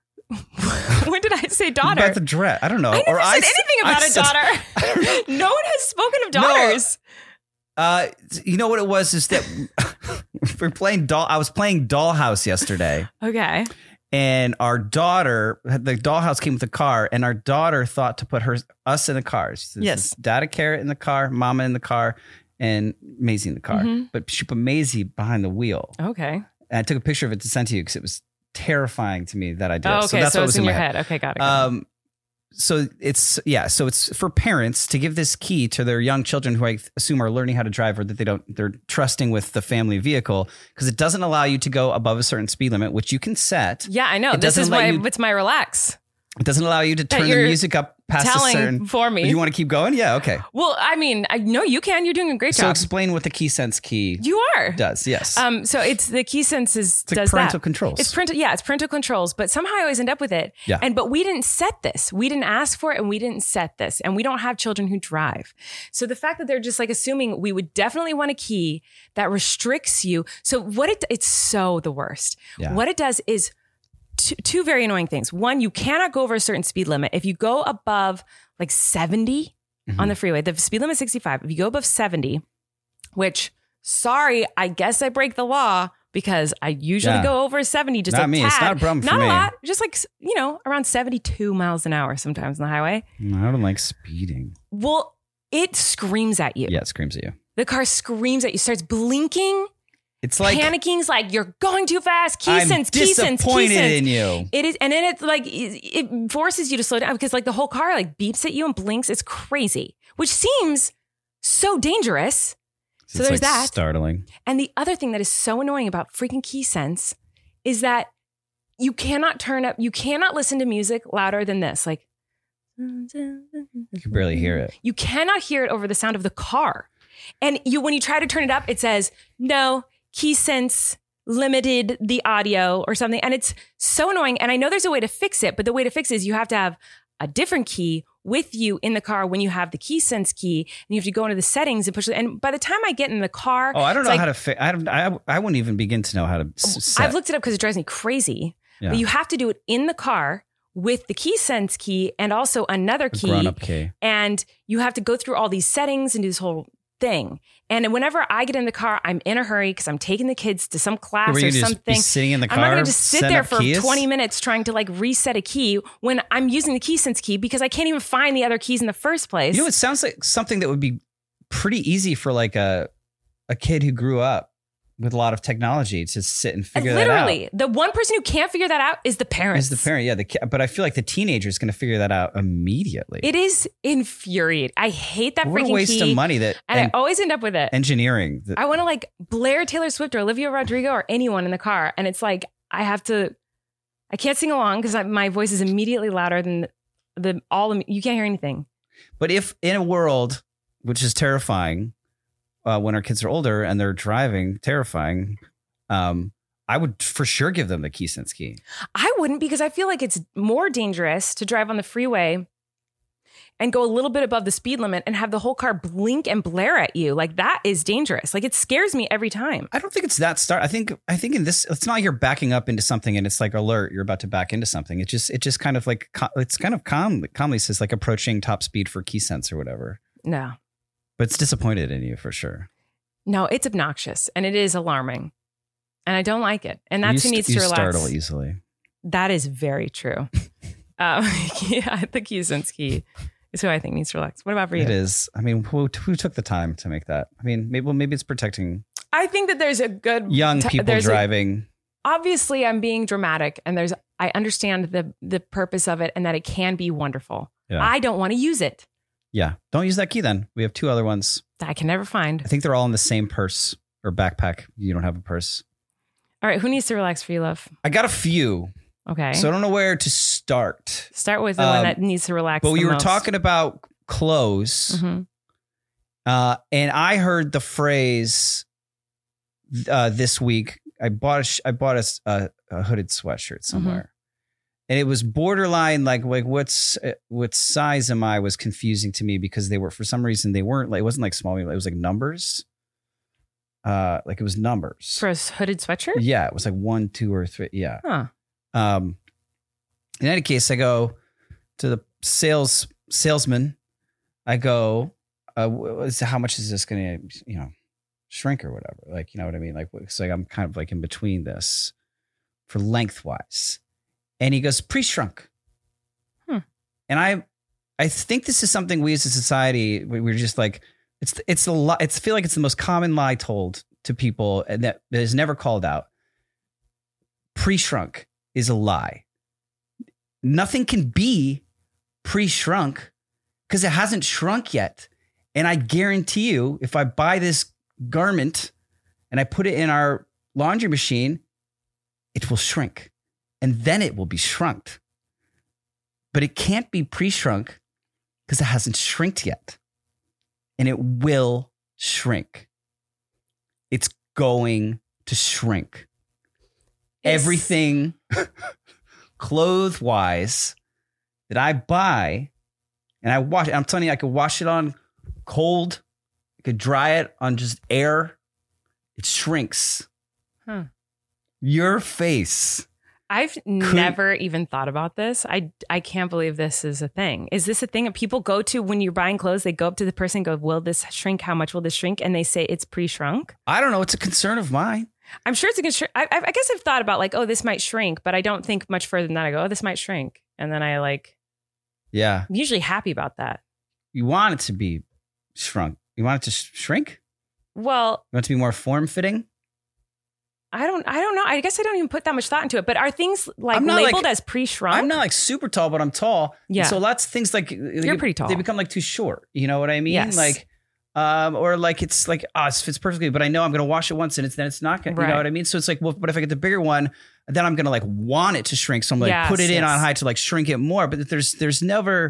When did I say daughter? About the dress. I don't know. I never or said I s- anything about I a said- daughter. No one has spoken of No. daughters. Uh, you know what it was is that we're playing doll. I was playing Dollhouse yesterday, Okay. and our daughter, the Dollhouse came with the car, and our daughter thought to put her us in the car. She says, Yes. Dada Carrot in the car, Mama in the car, and Maisie in the car. Mhm. But she put Maisie behind the wheel, Okay. and I took a picture of it to send to you because it was terrifying to me that I did. Oh, okay. So that's So, what it's was in in my your head. head. Okay. Got it. got it. Um, so it's yeah, so it's for parents to give this key to their young children who I assume are learning how to drive or that they don't they're trusting with the family vehicle because it doesn't allow you to go above a certain speed limit, which you can set. Yeah, I know. It This doesn't is let my you- it's my relax. It doesn't allow you to That turn the you're music up past a Telling certain. for me. You want to keep going? Yeah, okay. Well, I mean, I know you can. You're doing a great So job. explain what the key sense key You are. does. Yes. Um, so it's the key sense is It's like does parental that. controls. It's parental, yeah, it's parental controls, but somehow I always end up with it. Yeah. And but we didn't set this. We didn't ask for it, and we didn't set this, and we don't have children who drive. So the fact that they're just like assuming we would definitely want a key that restricts you. So what it it's so the worst. Yeah. What it does is two, two very annoying things. One, you cannot go over a certain speed limit. If you go above like seventy Mm-hmm. on the freeway, the speed limit is sixty-five. If you go above seventy, which, sorry, I guess I break the law because I usually Yeah. go over seventy just Not a me. tad. It's not a problem for Not me. a lot. Just like, you know, around seventy-two miles an hour sometimes on the highway. I don't like speeding. Well, it screams at you. Yeah, it screams at you. The car screams at you, starts blinking, It's like panicking's like, you're going too fast. Key I'm sense, key sense, key disappointed sense. in you. It is, and then it's like it, it forces you to slow down because like the whole car like beeps at you and blinks. It's crazy, which seems so dangerous. So It's there's like that. startling. And the other thing that is so annoying about freaking key sense is that you cannot turn up, you cannot listen to music louder than this. Like You can barely hear it. you cannot hear it over the sound of the car. And you, when you try to turn it up, it says, no, key sense limited the audio or something. And it's so annoying. And I know there's a way to fix it, but the way to fix it is you have to have a different key with you in the car when you have the key sense key, and you have to go into the settings and push it. And by the time I get in the car, Oh, I don't it's know like, how to fix. I, don't- I I wouldn't even begin to know how to s- set. I've looked it up because it drives me crazy. Yeah. But you have to do it in the car with the key sense key and also another A key. grown-up key. And you have to go through all these settings and do this whole thing. And whenever I get in the car, I'm in a hurry because I'm taking the kids to some class Were you or just something. be sitting in the car? I'm not going to just sit setting there up for keys? twenty minutes trying to like reset a key when I'm using the key sense key because I can't even find the other keys in the first place. You know, it sounds like something that would be pretty easy for like a a kid who grew up with a lot of technology to sit and figure that out. Literally, the one person who can't figure that out is the parents. Is the parent, yeah. The ki- but I feel like the teenager is going to figure that out immediately. It is infuriating. I hate that what freaking a waste key. of money that And and I always end up with it. engineering. that- I want to like Blair Taylor Swift or Olivia Rodrigo or anyone in the car. And it's like, I have to, I can't sing along because my voice is immediately louder than the, all, the, you can't hear anything. But if in a world, which is terrifying, uh, when our kids are older and they're driving, terrifying, um, I would for sure give them the key sense key. I wouldn't because I feel like it's more dangerous to drive on the freeway and go a little bit above the speed limit and have the whole car blink and blare at you. Like that is dangerous. Like it scares me every time. I don't think it's that start. I think I think in this, it's not like you're backing up into something and it's like alert, you're about to back into something. It just it just kind of like co- it's kind of calm, calmly says like approaching top speed for key sense or whatever. No, But it's disappointed in you for sure. no, it's obnoxious and it is alarming. And I don't like it. And that's you who needs st- to you relax. startle easily. That is very true. um, yeah, the key sense key is who I think needs to relax. What about for you? It is. I mean, who, who took the time to make that? I mean, maybe well, maybe it's protecting I think that there's a good young t- people there's a- driving. obviously, I'm being dramatic, and there's I understand the the purpose of it and that it can be wonderful. Yeah. I don't want to use it. Yeah. Don't use that key then. We have two other ones. That I can never find. I think they're all in the same purse or backpack. You don't have a purse. All right, who needs to relax for you, love? I got a few. Okay, So I don't know where to start. start with the um, one that needs to relax. But we the were most. talking about clothes. Mhm. Uh, and I heard the phrase uh, this week. I bought a sh- I bought a, s- a- a hooded sweatshirt somewhere, and it was borderline like like what's uh, what size am I was confusing to me because they were for some reason they weren't like it wasn't like small, it was like numbers. Uh, like it was numbers. for a hooded sweatshirt. Yeah, it was like one, two, or three. Yeah. Huh. Um, in any case, I go to the sales salesman. I go, uh, wh- what's- how much is this going to, you know, shrink or whatever? Like, you know what I mean? Like, it's like I'm kind of like in between this for lengthwise. And he goes, pre-shrunk. Hmm. And I, I think this is something we as a society, we- we're just like, it's, it's a lot. It's I feel like it's the most common lie told to people and that, that is never called out. Pre-shrunk is a lie. Nothing can be pre-shrunk because it hasn't shrunk yet. And I guarantee you, if I buy this garment and I put it in our laundry machine, it will shrink. And then it will be shrunk. But it can't be pre-shrunk because it hasn't shrinked yet. And it will shrink. It's going to shrink. It's- Everything clothes wise that I buy and I wash it. I'm telling you, I could wash it on cold. I could dry it on just air. It shrinks. Huh. Your face. I've never even thought about this. I, I can't believe this is a thing. Is this a thing that people go to when you're buying clothes? They go up to the person and go, will this shrink? How much will this shrink? And they say it's pre-shrunk. I don't know. It's a concern of mine. I'm sure it's a concern. I, I guess I've thought about like, oh, this might shrink, but I don't think much further than that. I go, oh, this might shrink. And then I like, Yeah. I'm usually happy about that. You want it to be shrunk. You want it to sh- shrink? Well, You want it to be more form fitting? I don't. I don't know. I guess I don't even put that much thought into it. But are things like I'm not, labeled like- as pre-shrunk? I'm not like super tall, but I'm tall. Yeah. And so lots of things like You're pretty tall. They become like too short. You know what I mean? Yes. Like, um, or like it's like oh, it fits perfectly, but I know I'm gonna wash it once and it's then it's not gonna. You Right. know what I mean? So it's like, well, but if I get the bigger one, then I'm gonna like want it to shrink. So I'm like Yes, put it in yes. on high to like shrink it more. But there's there's never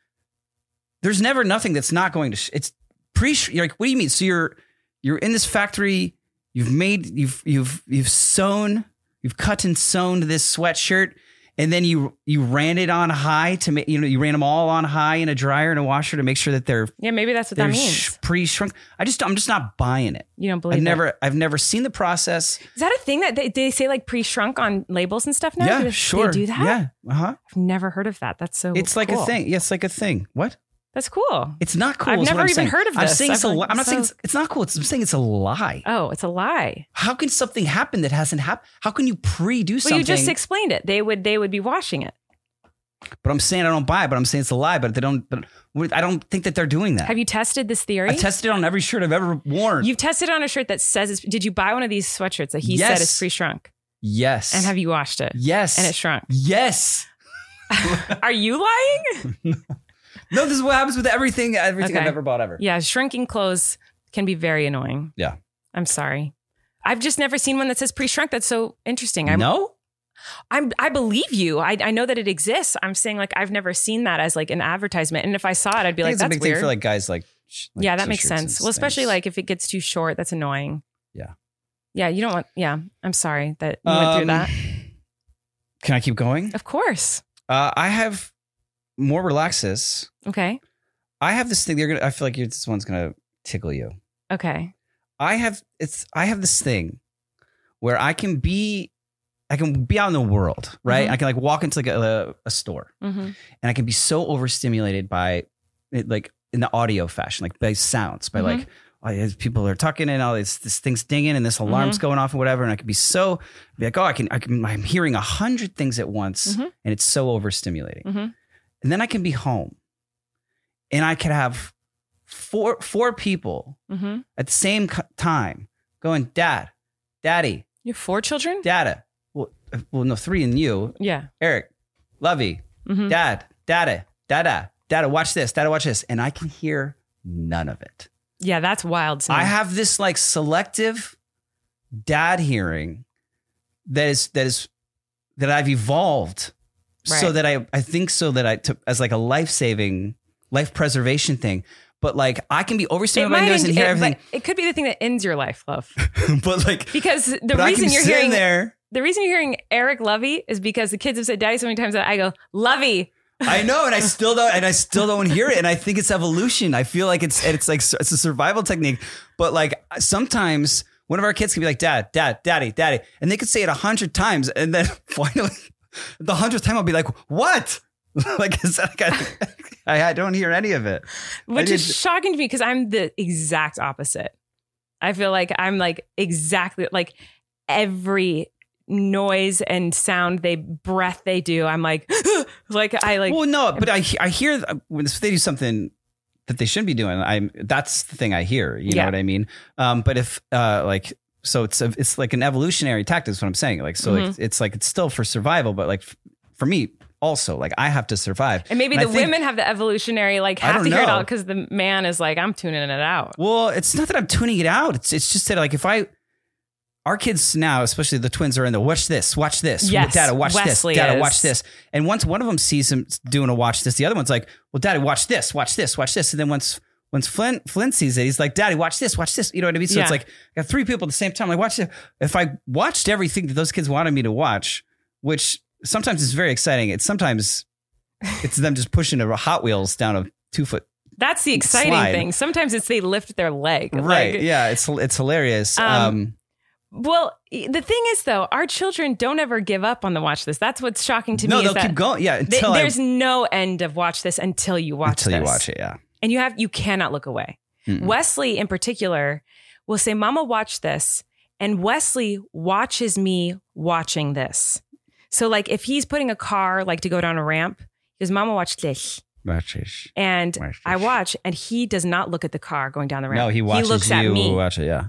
there's never nothing that's not going to. Sh- it's pre. You're like, what do you mean? So you're you're in this factory. You've made you've you've you've sewn you've cut and sewn this sweatshirt, and then you you ran it on high to make you know you ran them all on high in a dryer and a washer to make sure that they're yeah, maybe that's what they're that means. sh- pre-shrunk. I just I'm just not buying it. You don't believe I've it. never I've never seen the process. Is that a thing that they, they say like pre-shrunk on labels and stuff now? yeah, Do they, sure. They do that? Yeah, uh huh. I've never heard of that. That's so. It's like cool. a thing. Yeah, it's like a thing. What? That's cool. It's not cool. I've is what never I'm even saying. heard of I'm this. saying it's a I've li- like- I'm not saying so- it's, it's not cool. It's, I'm saying it's a lie. Oh, it's a lie. How can something happen that hasn't happened? How can you pre-do Well, something? you just explained it. They would they would be washing it. But I'm saying I don't buy it, but I'm saying it's a lie. But they don't. But I don't think that they're doing that. Have you tested this theory? I tested it on every shirt I've ever worn. You've tested it on a shirt that says it's. Did you buy one of these sweatshirts that he Yes. said is pre-shrunk? yes. And have you washed it? Yes. And it shrunk. Yes. Are you lying? No, this is what happens with everything. Everything Okay. I've ever bought ever. Yeah, shrinking clothes can be very annoying. Yeah. I'm sorry. I've just never seen one that says pre-shrunk. That's so interesting. I'm, No. I'm, I believe you. I, I know that it exists. I'm saying like I've never seen that as like an advertisement. And if I saw it, I'd be I like, think it's a that's big weird. thing for like guys like. sh- like yeah, that makes t-shirts sense. and Well, especially things. like if it gets too short, that's annoying. Yeah. Yeah, you don't want. Yeah, I'm sorry that you went through Um, that. Can I keep going? Of course. Uh, I have more relaxes. Okay. I have this thing. You're gonna. I feel like you're, this one's gonna tickle you. Okay. I have it's I have this thing where I can be I can be out in the world, right? Mhm. I can like walk into like a, a store Mm-hmm. and I can be so overstimulated by it, like in the audio fashion, like by sounds, by Mhm. like oh, yeah, people are talking and all this this thing's dinging and this alarm's Mm-hmm. going off and whatever, and I can be so be like, oh, I can I can I'm hearing a hundred things at once, Mhm. and it's so overstimulating. Mhm. And then I can be home, and I can have four four people Mm-hmm. at the same co- time going, Dad, Daddy, You have four children? Dada. Well, uh, well, no, three and you, Yeah. Eric, Lovey, Mm-hmm. Dad, Dada, Dada, Dada, watch this, Dada, watch this. And I can hear none of it. Yeah, that's wild. to me. I have this like selective dad hearing that is, that is, that I've evolved so Right. that I, I think so that I took as like a life-saving, life preservation thing. But like I can be It overstimulated by might noise and end- hear it- everything. but it could be the thing that ends your life, love. But like, Because the but I reason can you're sit hearing there. the reason you're hearing Eric Lovey is because the kids have said daddy so many times that I go, Lovey. I know, and I still don't, and I still don't hear it. And I think it's evolution. I feel like it's it's like it's a survival technique. But like sometimes one of our kids can be like, Dad, Dad, Daddy, Daddy, and they could say it a hundred times, and then finally, the hundredth time, I'll be like, What? Like, it's like I, I don't hear any of it. Which I is did- shocking to me because I'm the exact opposite. I feel like I'm like exactly like every noise and sound they breath they do. I'm like, like I like Well, no, but I I hear when they do something that they shouldn't be doing. I'm that's the thing I hear. You Yeah. know what I mean? Um, but if uh, like so, it's a, it's like an evolutionary tactic. Is what I'm saying. Like so, like, Mm-hmm. it's like it's still for survival, but like f- for me also, like I have to survive. and maybe And I the think- women have the evolutionary like I have don't to hear it know. all because the man is like, I'm tuning it out. Well, it's not that I'm tuning it out. It's it's just that like if I. Our kids now, especially the twins, are in the watch this, watch this, Yes, Dada, watch Wesley this, Dada, is. watch this. And once one of them sees him doing a watch this, the other one's like, well, Daddy, watch this, watch this, watch this. And then once once Flynn Flynn sees it, he's like, Daddy, watch this, watch this. You know what I mean? So Yeah. it's like I got three people at the same time. Like, watch it. If I watched everything that those kids wanted me to watch, which sometimes is very exciting, it's sometimes it's them just pushing a Hot Wheels down a two foot. That's the exciting Slide. thing. Sometimes it's they lift their leg. Right. Like, Yeah. It's it's hilarious. Um, Um, Well, the thing is, though, our children don't ever give up on the watch this. That's what's shocking to no, me. they'll is that keep going. Yeah. they- Until I- there's no end of watch this until you watch until this. you watch it. Yeah. And you have you cannot look away. Mm-mm. Wesley, in particular, will say, "Mama, watch this," and Wesley watches me watching this. So, like, if he's putting a car like to go down a ramp, he goes, "Mama, watch this." Watch it. And Watch I this. watch, and he does not look at the car going down the ramp. No, he watches looks you at me. watch it. Yeah.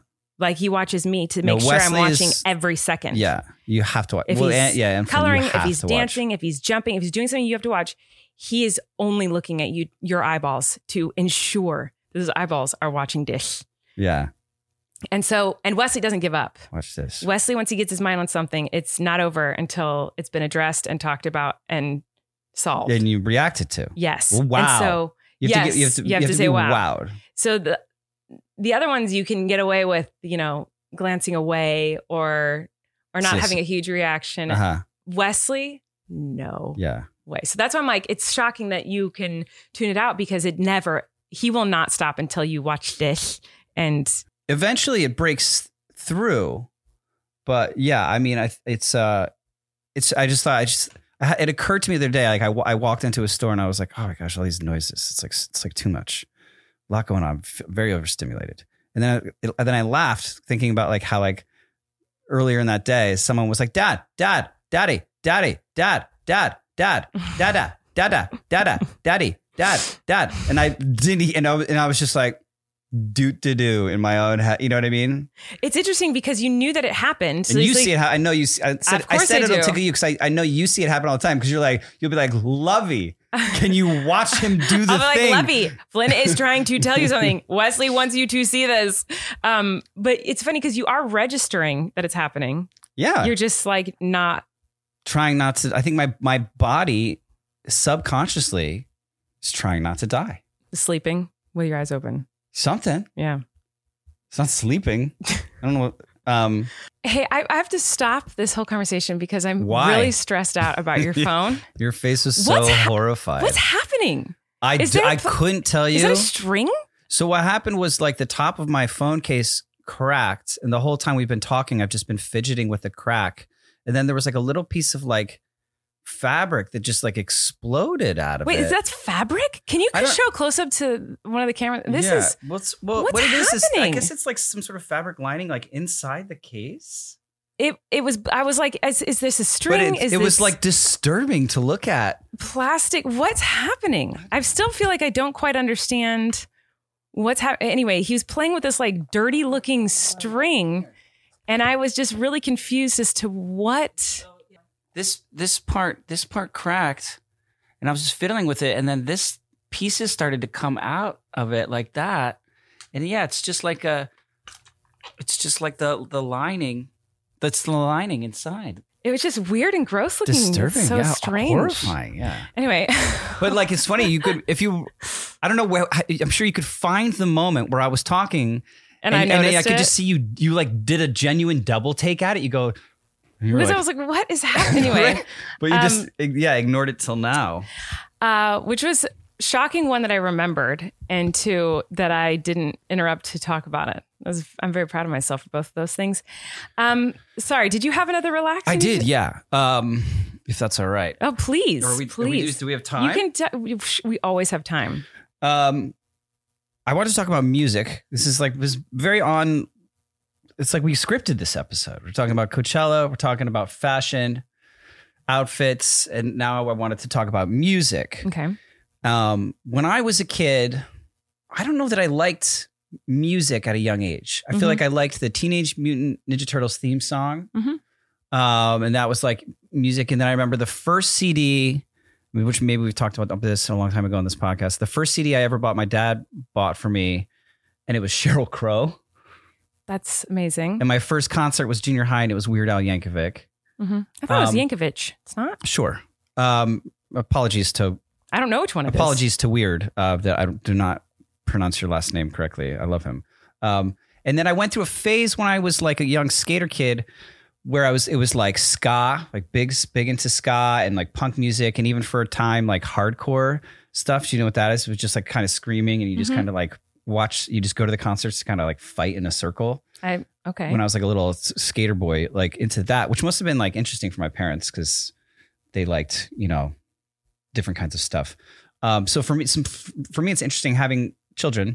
Like he watches me to No, make sure I'm Wesley watching is- every second. Yeah, you have to watch. If well, he's and, yeah, and from you coloring, if have he's to watch. dancing, if he's jumping, if he's doing something you have to watch, he is only looking at you, your eyeballs to ensure that his eyeballs are watching dish. Yeah, And so, and Wesley doesn't give up. watch this. Wesley, once he gets his mind on something, it's not over until it's been addressed and talked about and solved. And you reacted to. Yes. Well, wow. And so, You have yes, to, get, you have to, you have to say be wow. wowed. so the the other ones you can get away with, you know, glancing away or or not Sis. having a huge reaction. Uh huh. Wesley, no Yeah. way. So that's why I'm like, it's shocking that you can tune it out because it never, he will not stop until you watch this. And Eventually, it breaks through. But yeah, I mean, I it's uh, it's. I just thought I just. It occurred to me the other day. Like I, I walked into a store and I was like, oh my gosh, all these noises. It's like it's like too much. A lot going on. I'm f- very overstimulated. And then I, and then I laughed thinking about like how like earlier in that day, someone was like, Dad, Dad, Daddy, Daddy, Dad, Dad, Dad, Dada, Dada, Dada, Daddy, Dad, Dad. And I didn't. And I, and I was just like, do to do in my own head. You know what I mean? it's interesting because you knew that it happened. So And you it's like, see it. I know you. See, I said, Of I course said I it'll do. tickle you because I, I know you see it happen all the time. Because you're like, you'll be like, Lovey, can you watch him do the I'll be like, thing? Levy, Flynn is trying to tell you something. Wesley wants you to see this. Um, but it's funny because you are registering that it's happening. Yeah, You're just like not. trying not to. I think my my body subconsciously is trying not to die. Sleeping with your eyes open. Something. Yeah. It's not sleeping. I don't know. What, um, Hey, I, I have to stop this whole conversation because I'm Why? really stressed out about your phone. your face was so What's hap- horrified. What's happening? I is d- there a I pl- couldn't tell you. Is that a string? So what happened was like the top of my phone case cracked, and the whole time we've been talking, I've just been fidgeting with the crack. And then there was like a little piece of like fabric that just like exploded out of Wait, it. is that fabric? Can you I don't- show close up to one of the cameras? This yeah. is what's well, what's what it is is I happening? guess it's like some sort of fabric lining like inside the case. it. It was. I was like, is, is this a But string? it, is it this was like disturbing to look at. plastic? What's happening? I still feel like I don't quite understand what's happening. Anyway, he was playing with this like dirty looking string, and I was just really confused as to what. This this part this part cracked, and I was just fiddling with it, and then this pieces started to come out of it like that, and yeah, it's just like a, it's just like the the lining, that's the lining inside. It was just weird and gross looking. Disturbing, so yeah, strange. horrifying, yeah. Anyway, But like, it's funny. You could, if you, I don't know where. I'm sure you could find the moment where I was talking, and, I and, noticed I could it. just see you. You like did a genuine double take at it. You go. and you were Because I was like, what is happening? Anyway, Right? But you um, just yeah ignored it till now. uh, which was shocking, one that I remembered, and two that I didn't interrupt to talk about it. I was, I'm very proud of myself for both of those things. Um, sorry, did you have another relaxing? I did, yeah. Um, if that's all right. Oh, please, Are we- are we please. just- do we have time? You can. T- we, we always have time. Um, I wanted to talk about music. This is like was very on. It's like we scripted this episode. We're talking about Coachella. We're talking about fashion, outfits, and now I wanted to talk about music. Okay. Um, when I was a kid, I don't know that I liked music at a young age. I Mhm. feel like I liked the Teenage Mutant Ninja Turtles theme song. Mhm. Um, and that was like music. And then I remember the first C D, which maybe we've talked about this a long time ago on this podcast. The first C D I ever bought, my dad bought for me, and it was Sheryl Crow. That's amazing. And my first concert was junior high, and it was Weird Al Yankovic. hmm I thought it was Um, Yankovic. It's not. Sure. Um, apologies to I don't know which one it is. apologies to Weird uh, that I do not pronounce your last name correctly. I love him. Um, and then I went through a phase when I was like a young skater kid where I was, it was like ska, like big, big into ska and like punk music. And even for a time, like hardcore stuff. Do you know what that is? It was just like kind of screaming and you just Mhm. kind of like watch, you just go to the concerts to kind of like fight in a circle. I okay. When I was like a little s- skater boy, like into that, which must have been like interesting for my parents because they liked, you know, different kinds of stuff. Um, so for me, some, for me, it's interesting having children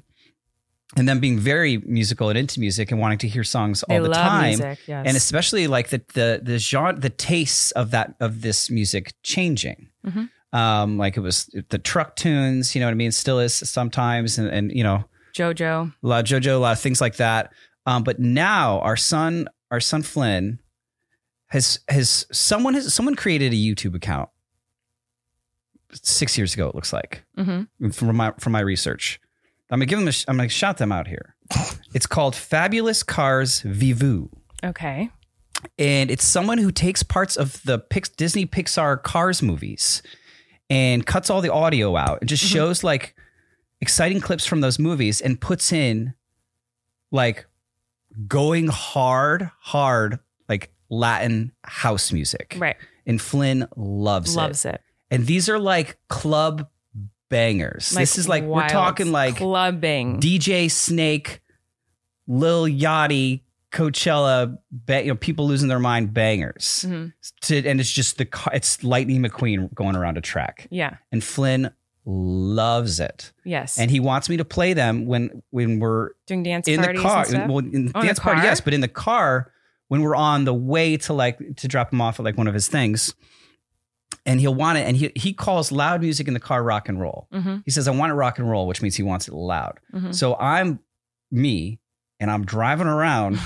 and them being very musical and into music and wanting to hear songs all They the love time. music, yes. And especially like the, the, the genre, the tastes of that, of this music changing. Mhm. Um, like it was the truck tunes, you know what I mean? Still is sometimes. And, and you know, JoJo. a lot of JoJo, a lot of things like that. Um, but now our son, our son Flynn, has has someone has someone created a YouTube account six years ago. It looks like Mm-hmm. from my from my research. I'm gonna give them. A, I'm gonna shout them out here. It's called Fabulous Cars Vivu. Okay. And it's someone who takes parts of the Pix, Disney Pixar Cars movies and cuts all the audio out and just Mm-hmm. shows like exciting clips from those movies and puts in like going hard, hard, like Latin house music. Right. And Flynn loves, Loves it. it. And these are like club bangers. Like this is like, we're wild talking like clubbing. D J Snake, Lil Yachty, Coachella, ba- you know, people losing their mind bangers. Mhm. To, and it's just the car, it's Lightning McQueen going around a track. Yeah. And Flynn loves it. Yes. And he wants me to play them when when we're doing dance in the parties car. and stuff? Well, in Oh, in dance the party, car? yes, but in the car when we're on the way to like to drop him off at like one of his things. And he'll want it. And he he calls loud music in the car rock and roll. Mhm. He says, I want it rock and roll, which means he wants it loud. Mhm. So I'm me and I'm driving around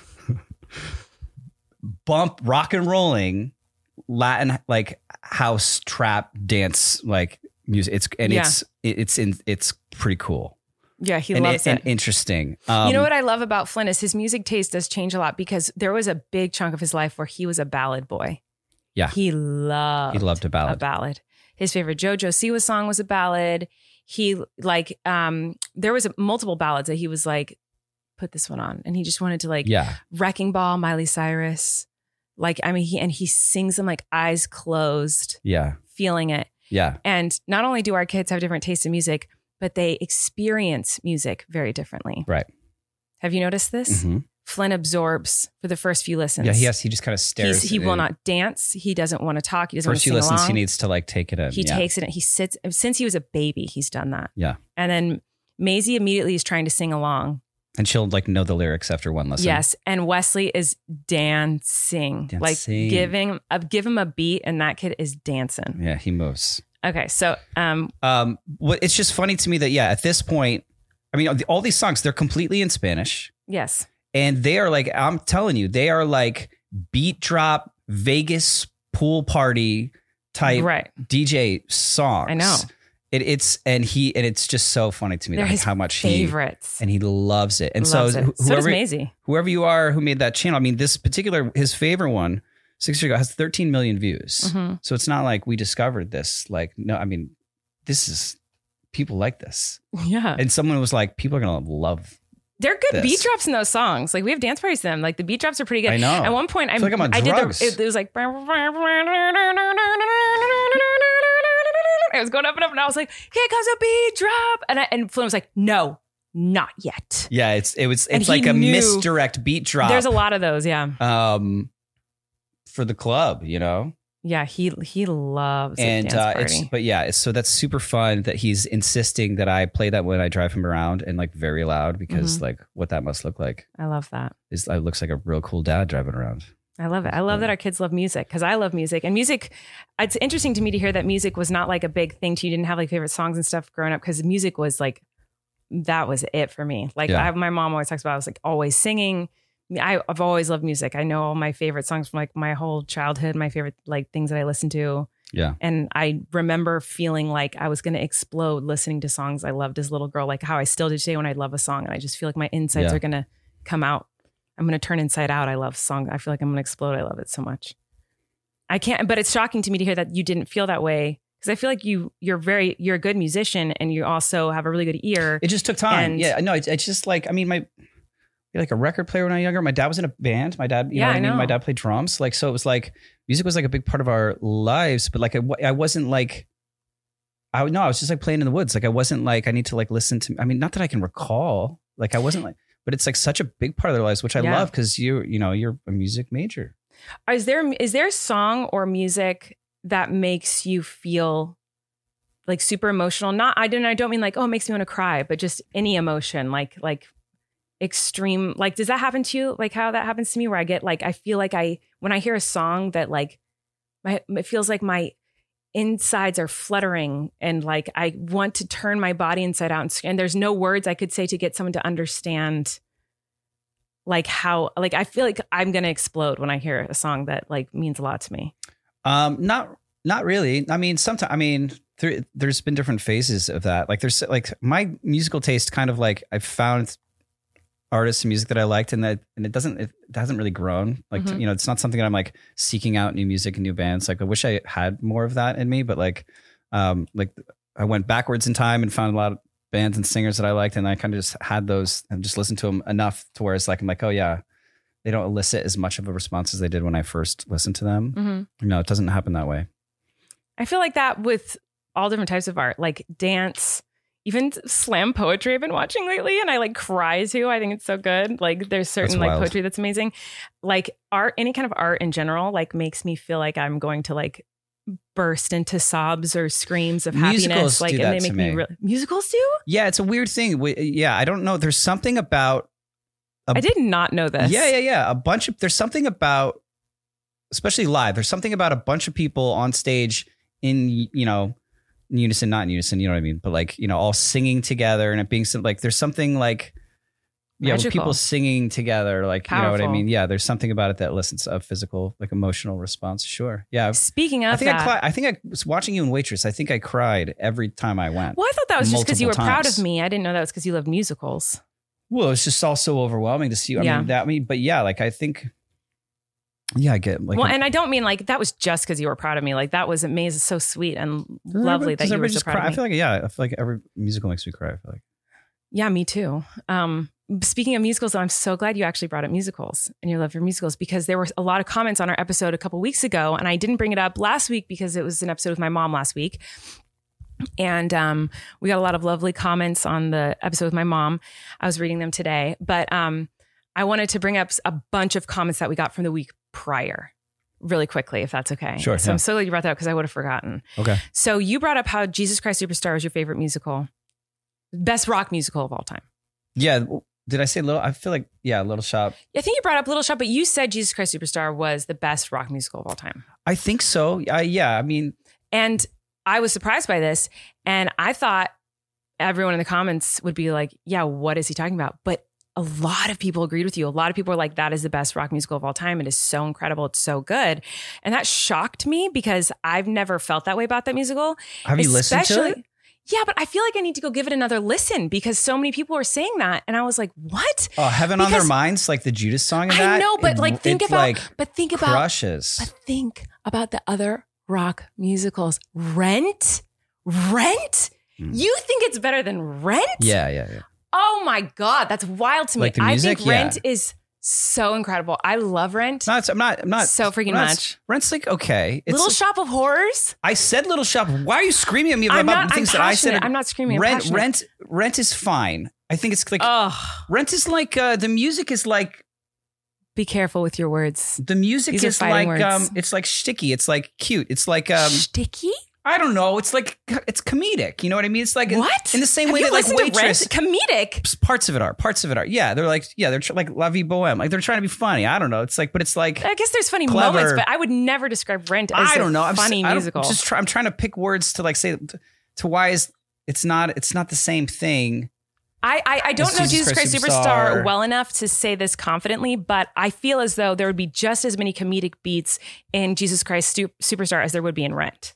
bump rock and rolling Latin like house trap dance like music. It's and Yeah. it's it, it's in it's pretty cool. Yeah, he and, loves and it. interesting. Um, You know what I love about Flynn is his music taste does change a lot because there was a big chunk of his life where he was a ballad boy. Yeah. He loved He loved a ballad. A ballad. His favorite JoJo Siwa song was a ballad. He like um there was a, multiple ballads that he was like, put this one on. And he just wanted to like Yeah. Wrecking Ball, Miley Cyrus. Like, I mean, he and he sings them like eyes closed, Yeah. feeling it. Yeah. And not only do our kids have different tastes in music, but they experience music very differently. Right. Have you noticed this? Mhm. Flynn absorbs for the first few listens. Yeah. He has, he just kind of stares. He's, he at will it. not dance. He doesn't want to talk. He doesn't First want few to sing listens, along. he needs to like take it in. He yeah. takes it and he sits. Since he was a baby, he's done that. Yeah. And then Maisie immediately is trying to sing along. And she'll like know the lyrics after one lesson. Yes. And Wesley is dancing. Dancing. Like giving uh, give him a beat and that kid is dancing. Yeah. He moves. Okay. So um Um, what it's just funny to me that, yeah, at this point, I mean, all these songs, they're completely in Spanish. yes. And they are like, I'm telling you, they are like beat drop Vegas pool party type Right. D J songs. I know. It, it's and he and it's just so funny to me They're like his how much favorites. he and he loves it. And Loves so it. wh- So does whoever Maisie. whoever you are who made that channel, I mean, this particular his favorite one six years ago has thirteen million views. Mhm. So it's not like we discovered this. Like no, I mean, this is people like this. Yeah. And someone was like, people are gonna love. They're good this. beat drops in those songs. Like we have dance parties to them. Like the beat drops are pretty good. I know. At one point, I, feel like I'm on I did drugs. the. It, it was like. It was going up and up, and I was like, "Here comes a beat drop," and I, and Flynn was like, "No, not yet." Yeah, it's it was And it's he like a knew- misdirect beat drop. There's a lot of those. Yeah, um for the club, you know. yeah. He he loves And a dance uh, party. it's but yeah, it's, so that's super fun that he's insisting that I play that when I drive him around and like very loud because Mhm. like what that must look like I love that. is it looks like a real cool dad driving around. I love it. I love that our kids love music because I love music. And music, it's interesting to me to hear that music was not like a big thing to you. You didn't have like favorite songs and stuff growing up because music was like, that was it for me. Like Yeah. I, my mom always talks about, I was like always singing. I, I've always loved music. I know all my favorite songs from like my whole childhood, my favorite like things that I listened to. Yeah. And I remember feeling like I was going to explode listening to songs I loved as a little girl, like how I still do today when I love a song. And I just feel like my insides Yeah. are going to come out. I'm going to turn inside out. I love song. I feel like I'm going to explode. I love it so much. I can't, but it's shocking to me to hear that you didn't feel that way. Cause I feel like you, you're very, you're a good musician and you also have a really good ear. It just took time. And- yeah, no, it's, it's just like I mean my like a record player when I was younger. My dad was in a band. My dad, you Yeah, know what I I mean? know. My dad played drums. Like so it was like music was like a big part of our lives, but like I, I wasn't like I no, I was just like playing in the woods. Like I wasn't like I need to like listen to I mean, not that I can recall. Like I wasn't like but it's like such a big part of their lives, which I Yeah. love because you, you know, you're a music major. Is there, is there a song or music that makes you feel like super emotional? Not, I don't, I don't mean like, oh, it makes me want to cry, but just any emotion, like, like extreme, like, does that happen to you? Like how that happens to me where I get like, I feel like I, when I hear a song that like, my, it feels like my insides are fluttering and like I want to turn my body inside out and, and there's no words I could say to get someone to understand like how, like, I feel like I'm going to explode when I hear a song that like means a lot to me. Um, not, not really. I mean, sometimes, I mean, there, there's been different phases of that. Like there's like my musical taste kind of like I've found artists and music that I liked and that, and it doesn't, it hasn't really grown. Like, Mhm. you know, it's not something that I'm like seeking out new music and new bands. Like I wish I had more of that in me, but like, um, like I went backwards in time and found a lot of bands and singers that I liked. And I kind of just had those and just listened to them enough to where it's like, I'm like, oh yeah, they don't elicit as much of a response as they did when I first listened to them. Mm-hmm. No, it doesn't happen that way. I feel like that with all different types of art, like dance, even slam poetry I've been watching lately, and I like cry too. I think it's so good. Like there's certain That's like wild. poetry that's amazing. Like art, any kind of art in general, like makes me feel like I'm going to like burst into sobs or screams of Musicals happiness. Like do and that they to make me me. really musicals do? Yeah, it's a weird thing. We- Yeah, I don't know. There's something about A- I did not know this. Yeah, yeah, yeah. A bunch of there's something about, especially live. There's something about a bunch of people on stage in you know in unison, not in unison. You know what I mean? But like you know, all singing together and it being some, like there's something like yeah, with Magical. people singing together. Like you know what I Powerful. mean? Yeah, there's something about it that elicits a physical, like emotional response. Sure. Yeah. Speaking of I think that, I cried. I think I was watching you in Waitress. I think I cried every time I went. well, I thought that was just because you were Multiple proud times. of me. I didn't know that was because you love musicals. Well, it's just all so overwhelming to see you. I Yeah. mean, that I mean, but yeah, like I think, yeah, I get like. Well, and I don't mean like that was just because you were proud of me. Like that was amazing, so sweet and lovely that Does you were everybody so just proud cry? of I me. feel like yeah, I feel like every musical makes me cry. I feel like Yeah, me too. Um, speaking of musicals, I'm so glad you actually brought up musicals and you love your musicals because there were a lot of comments on our episode a couple weeks ago, and I didn't bring it up last week because it was an episode with my mom last week. And um, we got a lot of lovely comments on the episode with my mom. I was reading them today, but um, I wanted to bring up a bunch of comments that we got from the week prior really quickly, if that's okay. Sure, So yeah. I'm so glad you brought that up because I would have forgotten. okay. So you brought up how Jesus Christ Superstar is your favorite musical, best rock musical of all time. Yeah, did I say little? I feel like yeah, Little Shop. I think you brought up Little Shop, but you said Jesus Christ Superstar was the best rock musical of all time. I think so. Uh, yeah, I mean, And I was surprised by this. And I thought everyone in the comments would be like, yeah, what is he talking about? But a lot of people agreed with you. A lot of people were like, that is the best rock musical of all time. It is so incredible. It's so good. And that shocked me because I've never felt that way about that musical. have you listened to Especially- it? Yeah, but I feel like I need to go give it another listen because so many people were saying that. And I was like, what? Oh, Heaven on Their Because- Minds, like the Judas song. Of that, I know, but it- like think it, about, like, but think about, crushes. but think about the other rock musicals. Rent, Rent. Hmm. You think it's better than Rent? Yeah, yeah, yeah. Oh my God, that's wild to me. Like the I music? think Rent Yeah. is so incredible. I love Rent. Not, I'm not. I'm not So freaking I'm not- much. Rent's like okay. It's Little Shop of Horrors. I said Little Shop. Why are you screaming at me I'm about not- the things I'm that I said? passionate. I'm not screaming, I'm Rent, passionate. Rent, Rent is fine. I think it's like Oh, Rent is like uh, the music is like be careful with your words. the music These are is like fighting um words. it's like sticky. It's like cute. It's like um Sticky? I don't know. It's like it's comedic. You know what I mean? It's like in, What? in the same Have way you that like listened to Waitress. Rent? Comedic. Parts of it are. Parts of it are. Yeah, they're like yeah, they're tr- like La Vie Boheme. Like they're trying to be funny. I don't know. It's like, but it's like I guess there's funny Clever. moments, but I would never describe Rent as I don't know. a I'm s- funny I don't- musical. Just try, I'm trying to pick words to like say to, to why is it's not it's not the same thing. I, I, I don't As know Jesus Jesus Christ Christ Superstar. Superstar. well enough to say this confidently, but I feel as though there would be just as many comedic beats in Jesus Christ Stu- Superstar as there would be in Rent.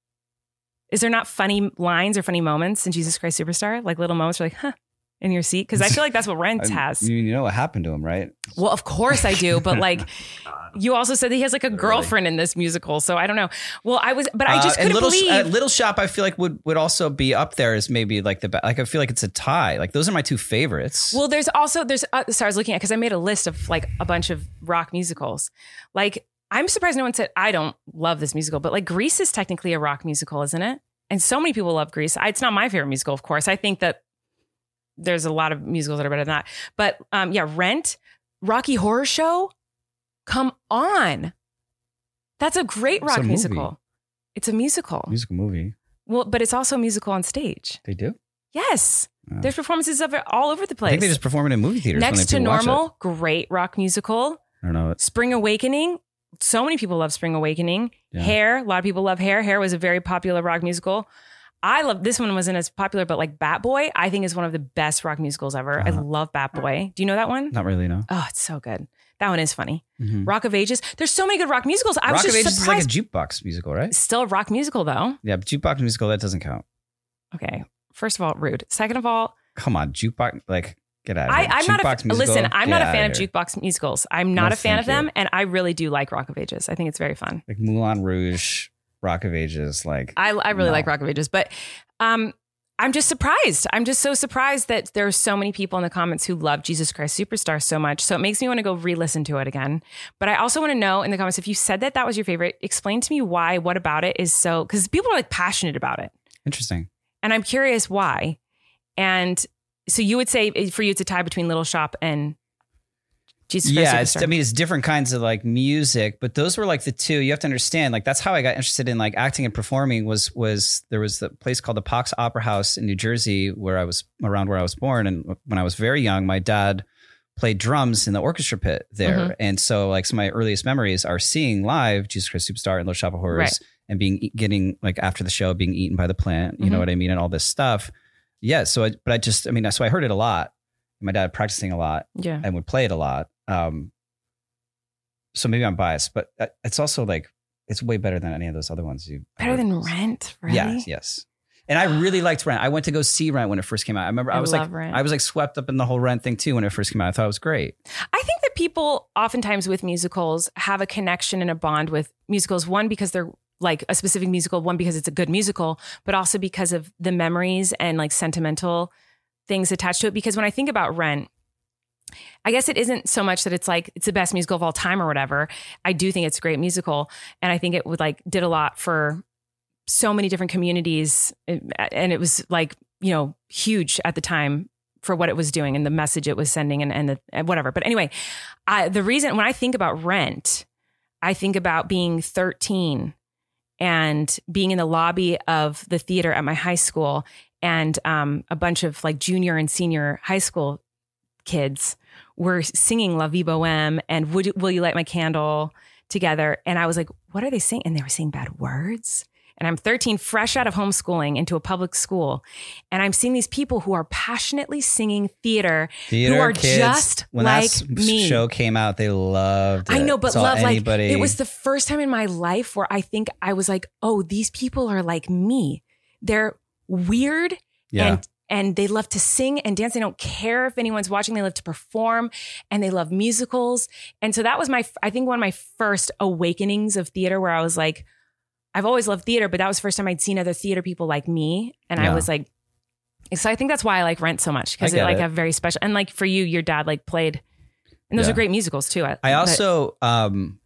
Is there not funny lines or funny moments in Jesus Christ Superstar? Like little moments where like, huh, in your seat? Because I feel like that's what Rent I- has. You, you know what happened to him, right? Well, of course I do, but like you also said that he has like a girlfriend in this musical, so I don't know. Well, I was, but I just Uh, and couldn't Little, believe. uh, Little Shop, I feel like would would also be up there as maybe like the be- like I feel like it's a tie. Like those are my two favorites. Well, there's also there's uh, sorry, I was looking at because I made a list of like a bunch of rock musicals. Like I'm surprised no one said I don't love this musical, but like Grease is technically a rock musical, isn't it? And so many people love Grease. I, it's not my favorite musical, of course. I think that there's a lot of musicals that are better than that. But um, yeah, Rent, Rocky Horror Show. Come on, that's a great It's rock a movie. musical. It's a musical. Musical movie. Well, but it's also a musical on stage. They do. Yes, Oh. there's performances of it all over the I place. think they just perform it in movie theaters. when Next they to people watch it. Normal, great rock musical. I don't know. It's, Spring Awakening. So many people love Spring Awakening. Yeah. Hair. A lot of people love Hair. Hair was a very popular rock musical. I love this one wasn't as popular, but like Bat Boy, I think is one of the best rock musicals ever. Uh-huh. I love Bat Boy. Do you know that one? Not really, no. Oh, it's so good. That one is funny. Mm-hmm. Rock of Ages. There's so many good rock musicals. I rock was just of Ages surprised. is like a jukebox musical, right? Still a rock musical though. Yeah, but jukebox musical, that doesn't count. Okay. First of all, rude. Second of all, come on, jukebox, like get out of I, here. I'm jukebox not a, musical, listen, I'm not a fan of here. jukebox musicals. I'm not No, a fan of them. you. And I really do like Rock of Ages. I think it's very fun. Like Moulin Rouge, Rock of Ages, like I, I really no. like Rock of Ages, but um, I'm just surprised. I'm just so surprised that there are so many people in the comments who love Jesus Christ Superstar so much. So it makes me want to go re-listen to it again. But I also want to know in the comments, if you said that that was your favorite, explain to me why, what about it is so, because people are like passionate about it. Interesting. And I'm curious why. And so you would say for you, it's a tie between Little Shop and Jesus Christ Yeah, it's, Superstar. I mean, it's different kinds of like music, but those were like the two. You have to understand, like that's how I got interested in like acting and performing. Was was there was the place called the Pox Opera House in New Jersey, where I was around where I was born, and when I was very young, my dad played drums in the orchestra pit there, Mm-hmm. and so like some of my earliest memories are seeing live Jesus Christ Superstar and Little Shop of Horrors, Right. and being getting like after the show being eaten by the plant. You Mm-hmm. know what I mean, and all this stuff. Yeah. So, I, but I just, I mean, so I heard it a lot. My dad practicing a lot, Yeah. and would play it a lot. Um, so maybe I'm biased, but it's also like it's way better than any of those other ones. You Better than Rent, really? Yes, yes. And I really liked Rent. I went to go see Rent when it first came out. I remember I, I was love like, Rent. I was like swept up in the whole Rent thing too when it first came out. I thought it was great. I think that people oftentimes with musicals have a connection and a bond with musicals. One, because they're like a specific musical, one, because it's a good musical, but also because of the memories and like sentimental things attached to it. Because when I think about Rent, I guess it isn't so much that it's like it's the best musical of all time or whatever. I do think it's a great musical, and I think it would like did a lot for so many different communities, and it was like, you know, huge at the time for what it was doing and the message it was sending and and, the, and whatever. But anyway, I, the reason when I think about Rent, I think about being thirteen and being in the lobby of the theater at my high school, and um, a bunch of like junior and senior high school kids were singing La Vie Boheme and Would, Will You Light My Candle together. And I was like, what are they saying? And they were saying bad words. And I'm thirteen, fresh out of homeschooling into a public school. And I'm seeing these people who are passionately singing theater, Theater who are kids, just when like that me. show came out, they loved it. I know, but Saw love, anybody, like, it was the first time in my life where I think I was like, oh, these people are like me. They're weird yeah. and and they love to sing and dance. They don't care if anyone's watching. They love to perform, and they love musicals. And so that was my, I think one of my first awakenings of theater, where I was like, I've always loved theater, but that was the first time I'd seen other theater people like me. And Yeah. I was like, so I think that's why I like Rent so much, because I it get like it. a very special, and like for you, your dad like played, and those Yeah. are great musicals too. I but- also um,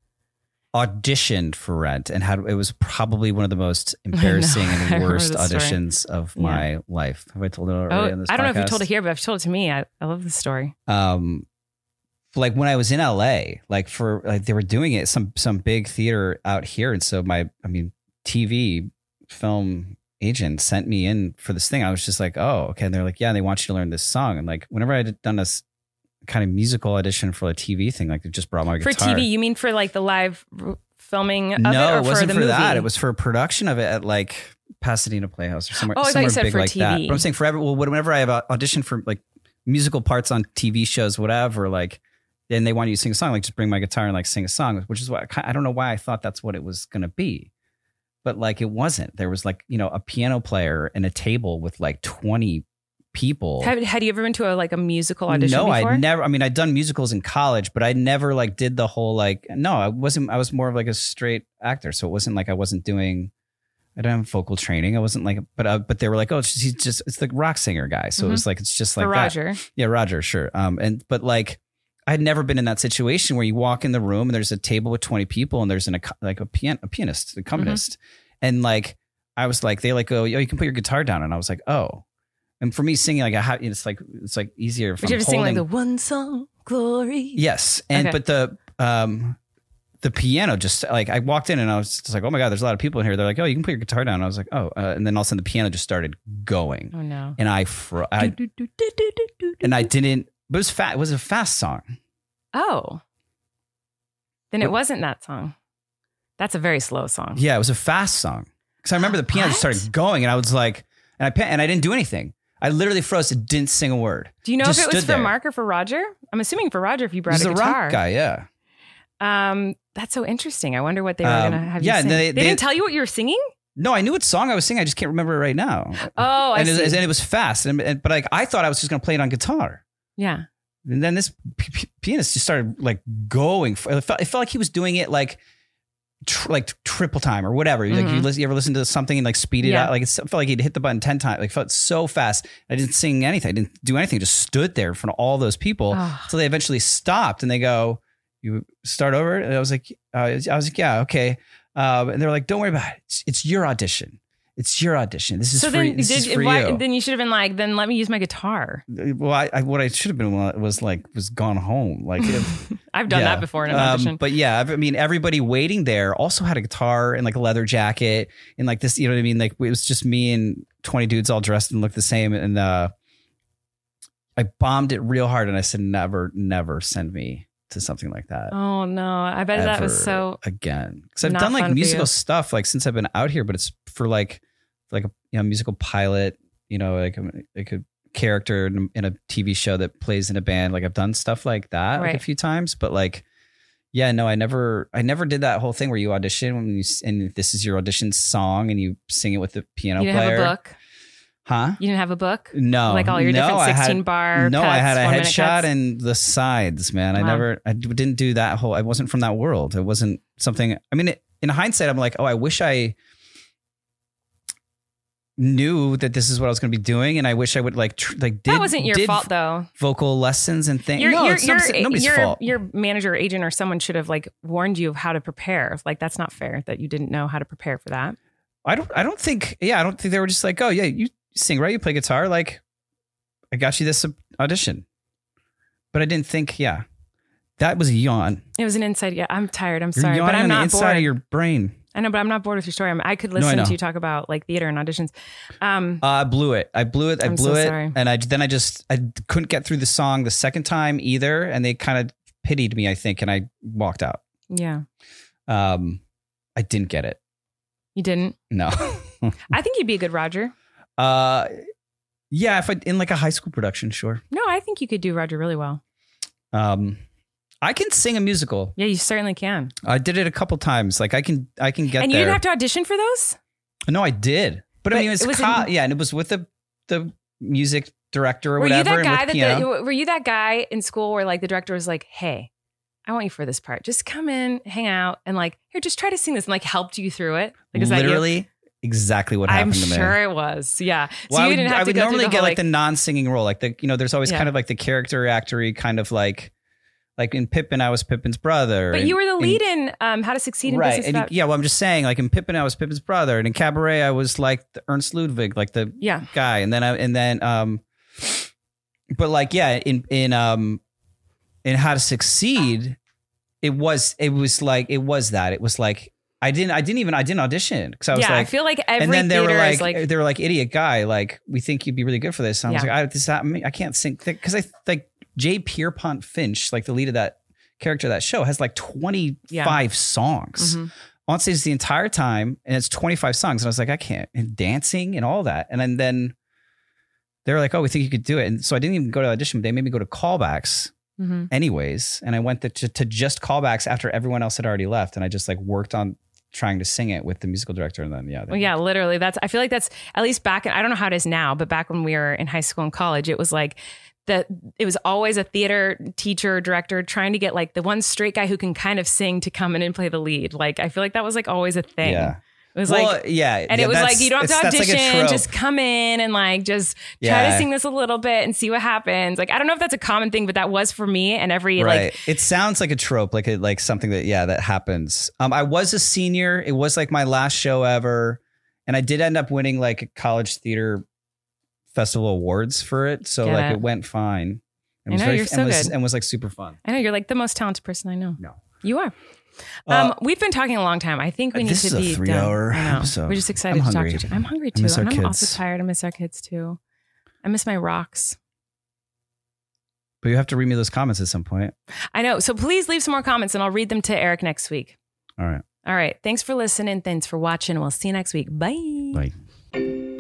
auditioned for Rent and had it was probably one of the most embarrassing I and remember worst the story. auditions of Yeah. my life. Have I told it already Oh, on this I don't know if you podcast? told it here, but I've told it to me. I, I love the story. Um, like when I was in L A, like for like they were doing it some some big theater out here, and so my I mean T V film agent sent me in for this thing. I was just like, oh, okay. And they're like, yeah, they want you to learn this song. And like whenever I had done this kind of musical audition for a T V thing, like they just brought my For guitar. T V, you mean for like the live r- filming of no, it, or it wasn't for the for movie? that. It was for a production of it at like Pasadena Playhouse or somewhere. Oh, I thought somewhere you said big for like T V. that. But I'm saying forever. Well, whenever I have auditioned for like musical parts on T V shows, whatever, like, and they want you to sing a song, like just bring my guitar and like sing a song, which is what I don't know why I thought that's what it was going to be. But like it wasn't. There was like, you know, a piano player and a table with like twenty people. Had, had you ever been to a like a musical audition No, before? I never. I mean, I'd done musicals in college, but I never like did the whole like. No, I wasn't. I was more of like a straight actor, so it wasn't like I wasn't doing. I don't have vocal training. I wasn't like, but uh, but they were like, oh, it's just, he's just it's the rock singer guy. So Mhm. it was like it's just like For that. Roger. Yeah, Roger, sure. Um, and but like I'd never been in that situation where you walk in the room and there's a table with twenty people and there's an like a pian a pianist, a accompanist, Mm-hmm. and like I was like, they like go, yo, you can put your guitar down, and I was like, oh. And for me, singing like I have, it's like it's like easier. If Would you I'm ever sing like holding- the one song glory? Yes, and Okay. but the um the piano just like I walked in and I was just like, oh my god, there's a lot of people in here. They're like, oh, you can put your guitar down. And I was like, oh, uh, and then all of a sudden the piano just started going, Oh no. and I, fro- I Do, do, do, do, do, do, and I do. didn't. But it was fat. It was a fast song. Oh. Then it What- wasn't that song. That's a very slow song. Yeah, it was a fast song Because I remember the piano just What? started going, and I was like, and I pa- and I didn't do anything. I literally froze. It didn't sing a word. Do you know Just if it was stood for there. Mark or for Roger? I'm assuming for Roger if you brought He's a a guitar. rock guy, yeah. Um, that's so interesting. I wonder what they were Um, going to have yeah, you sing. they- They, they- didn't tell you what you were singing? No, I knew what song I was singing. I just can't remember it right now. Oh, I and, see. it, and it was fast. And, and but like I thought I was just going to play it on guitar. Yeah. And then this p- p- pianist just started like going. For, it, felt, it felt like he was doing it like tr- like triple time or whatever. Like you, Mhm. listen, you ever listen to something and like speed it Yeah. out? Like it felt like he'd hit the button ten times. Like it felt so fast. I didn't sing anything. I didn't do anything. Just stood there in front of all those people. Oh. So they eventually stopped and they go, "You start over?" And I was like, uh, "I was like, yeah, okay." Um, and they're like, "Don't worry about it. It's, it's your audition. It's your audition. This is So free. then, This is did, for why, you." then you should have been like, then let me use my guitar. Well, I, I what I should have been was like was gone home. Like if, I've done yeah. that before in an Um, audition. but yeah, I mean, everybody waiting there also had a guitar and like a leather jacket and like this, you know what I mean? Like it was just me and twenty dudes all dressed and looked the same. And uh, I bombed it real hard. And I said, never, never send me to something like that. Oh no, I bet that was ever so. again. Cause I've not done fun like for musical you. stuff like since I've been out here, but it's for like, for like a you know, musical pilot, you know, like, a- like a character in, in a T V show that plays in a band. Like I've done stuff like that like Right. a few times, but like, yeah, no, I never, I never did that whole thing where you audition when you, s- and this is your audition song and you sing it with the piano You didn't player. have a book. Huh? You didn't have a book. No, Like all your no, different I had- sixteen bar. No, I cuts, had a one-minute headshot cuts. and the sides, man. I Wow. never, I d- didn't do that whole, I wasn't from that world. It wasn't something, I mean, it, in hindsight, I'm like, oh, I wish I knew that this is what I was going to be doing. And I wish I would like, tr- like, did, That wasn't your did fault though. vocal lessons and things. Your, No, your, it's your, not- nobody's your, fault. your manager, or agent, or someone should have like warned you of how to prepare. Like that's not fair that you didn't know how to prepare for that. I don't, I don't think, yeah, I don't think they were just like, oh, yeah, you sing, right? You play guitar. Like, I got you this audition. But I didn't think, yeah, that was a yawn. It was an inside. Yeah, I'm tired. I'm You're sorry, yawning but I'm on the not inside bored. of your brain. I know, but I'm not bored with your story. I'm, I could No, I listen know. to you talk about like theater and auditions. Um, Uh, I blew it. I blew it. I I'm blew so it. sorry. And I then I just I couldn't get through the song the second time either. And they kind of pitied me, I think, and I walked out. yeah, Um, I didn't get it. you didn't. No. I think you'd be a good Roger. uh, yeah, if I in like a high school production, sure. No, I think you could do Roger really well. Um, I can sing a musical. Yeah, you certainly can. I did it a couple times. Like I can I can get and you there. didn't have to audition for those? No, I did. But, I But mean, it was, it was co- in- yeah, and it was with the the music director or Were you whatever. that guy and that with piano. the, were you that guy in school where like the director was like, "Hey, I want you for this part. Just come in, hang out, and like here, just try to sing this," and like helped you through it? Like, is that you? Literally exactly what I'm happened to me. sure it was. Yeah. So Well, I you would, didn't have I to would go normally through the get whole, like the non-singing role. Like the, you know, there's always Yeah. kind of like the character actory kind of like, like in Pippin, I was Pippin's brother. But and- you were the and- lead in um, How to Succeed in right? Business. And Without- yeah, well, I'm just saying, like in Pippin, I was Pippin's brother, and in Cabaret, I was like the Ernst Ludwig, like the yeah. guy, and then I, and then, um, but like yeah, in in um, in How to Succeed, it was it was like it was that it was like. I didn't. I didn't even. I didn't audition because I was Yeah, I like, feel like every and then they were theater like, is like, they were like, idiot guy, like we think you'd be really good for this. And I was Yeah. like, I, this, I, I can't sing because I like Jay Pierpont Finch, like the lead of that character of that show, has like twenty-five songs Mhm. on stage the entire time, and it's twenty-five songs. And I was like, I can't, and dancing and all that. And then then they were like, oh, we think you could do it. And so I didn't even go to audition. But they made me go to callbacks. Mhm. Anyways, and I went to, to, to just callbacks after everyone else had already left, and I just like worked on trying to sing it with the musical director, and then yeah, they- Well, yeah, literally. That's. I feel like that's at least back. In, I don't know how it is now, but back when we were in high school and college, it was like that. It was always a theater teacher, director trying to get like the one straight guy who can kind of sing to come in and play the lead. Like I feel like that was like always a thing. yeah. It was Well, like. yeah, And yeah, it was that's- like, you don't have to it's- that's like a audition, trope. just come in and like, just try Yeah. to sing this a little bit and see what happens. Like, I don't know if that's a common thing, but that was for me and every right. like, It sounds like a trope, like a, like something that yeah that happens. Um, I was a senior. It was like my last show ever, and I did end up winning like a college theater festival awards for it. So Get like it. it went fine. It I was know, very you're so and was, good. and was like super fun. I know you're like the most talented person I know. No. You are. Uh, Um, we've been talking a long time. I think we need this to is a be three-hour done. I know. episode. We're just excited I'm to hungry. talk to you. I'm hungry I too. miss our And I'm kids. also tired. I miss our kids too. I miss my rocks. But you have to read me those comments at some point. I know. So please leave some more comments and I'll read them to Eric next week. All right. All right. Thanks for listening. Thanks for watching. We'll see you next week. Bye. Bye.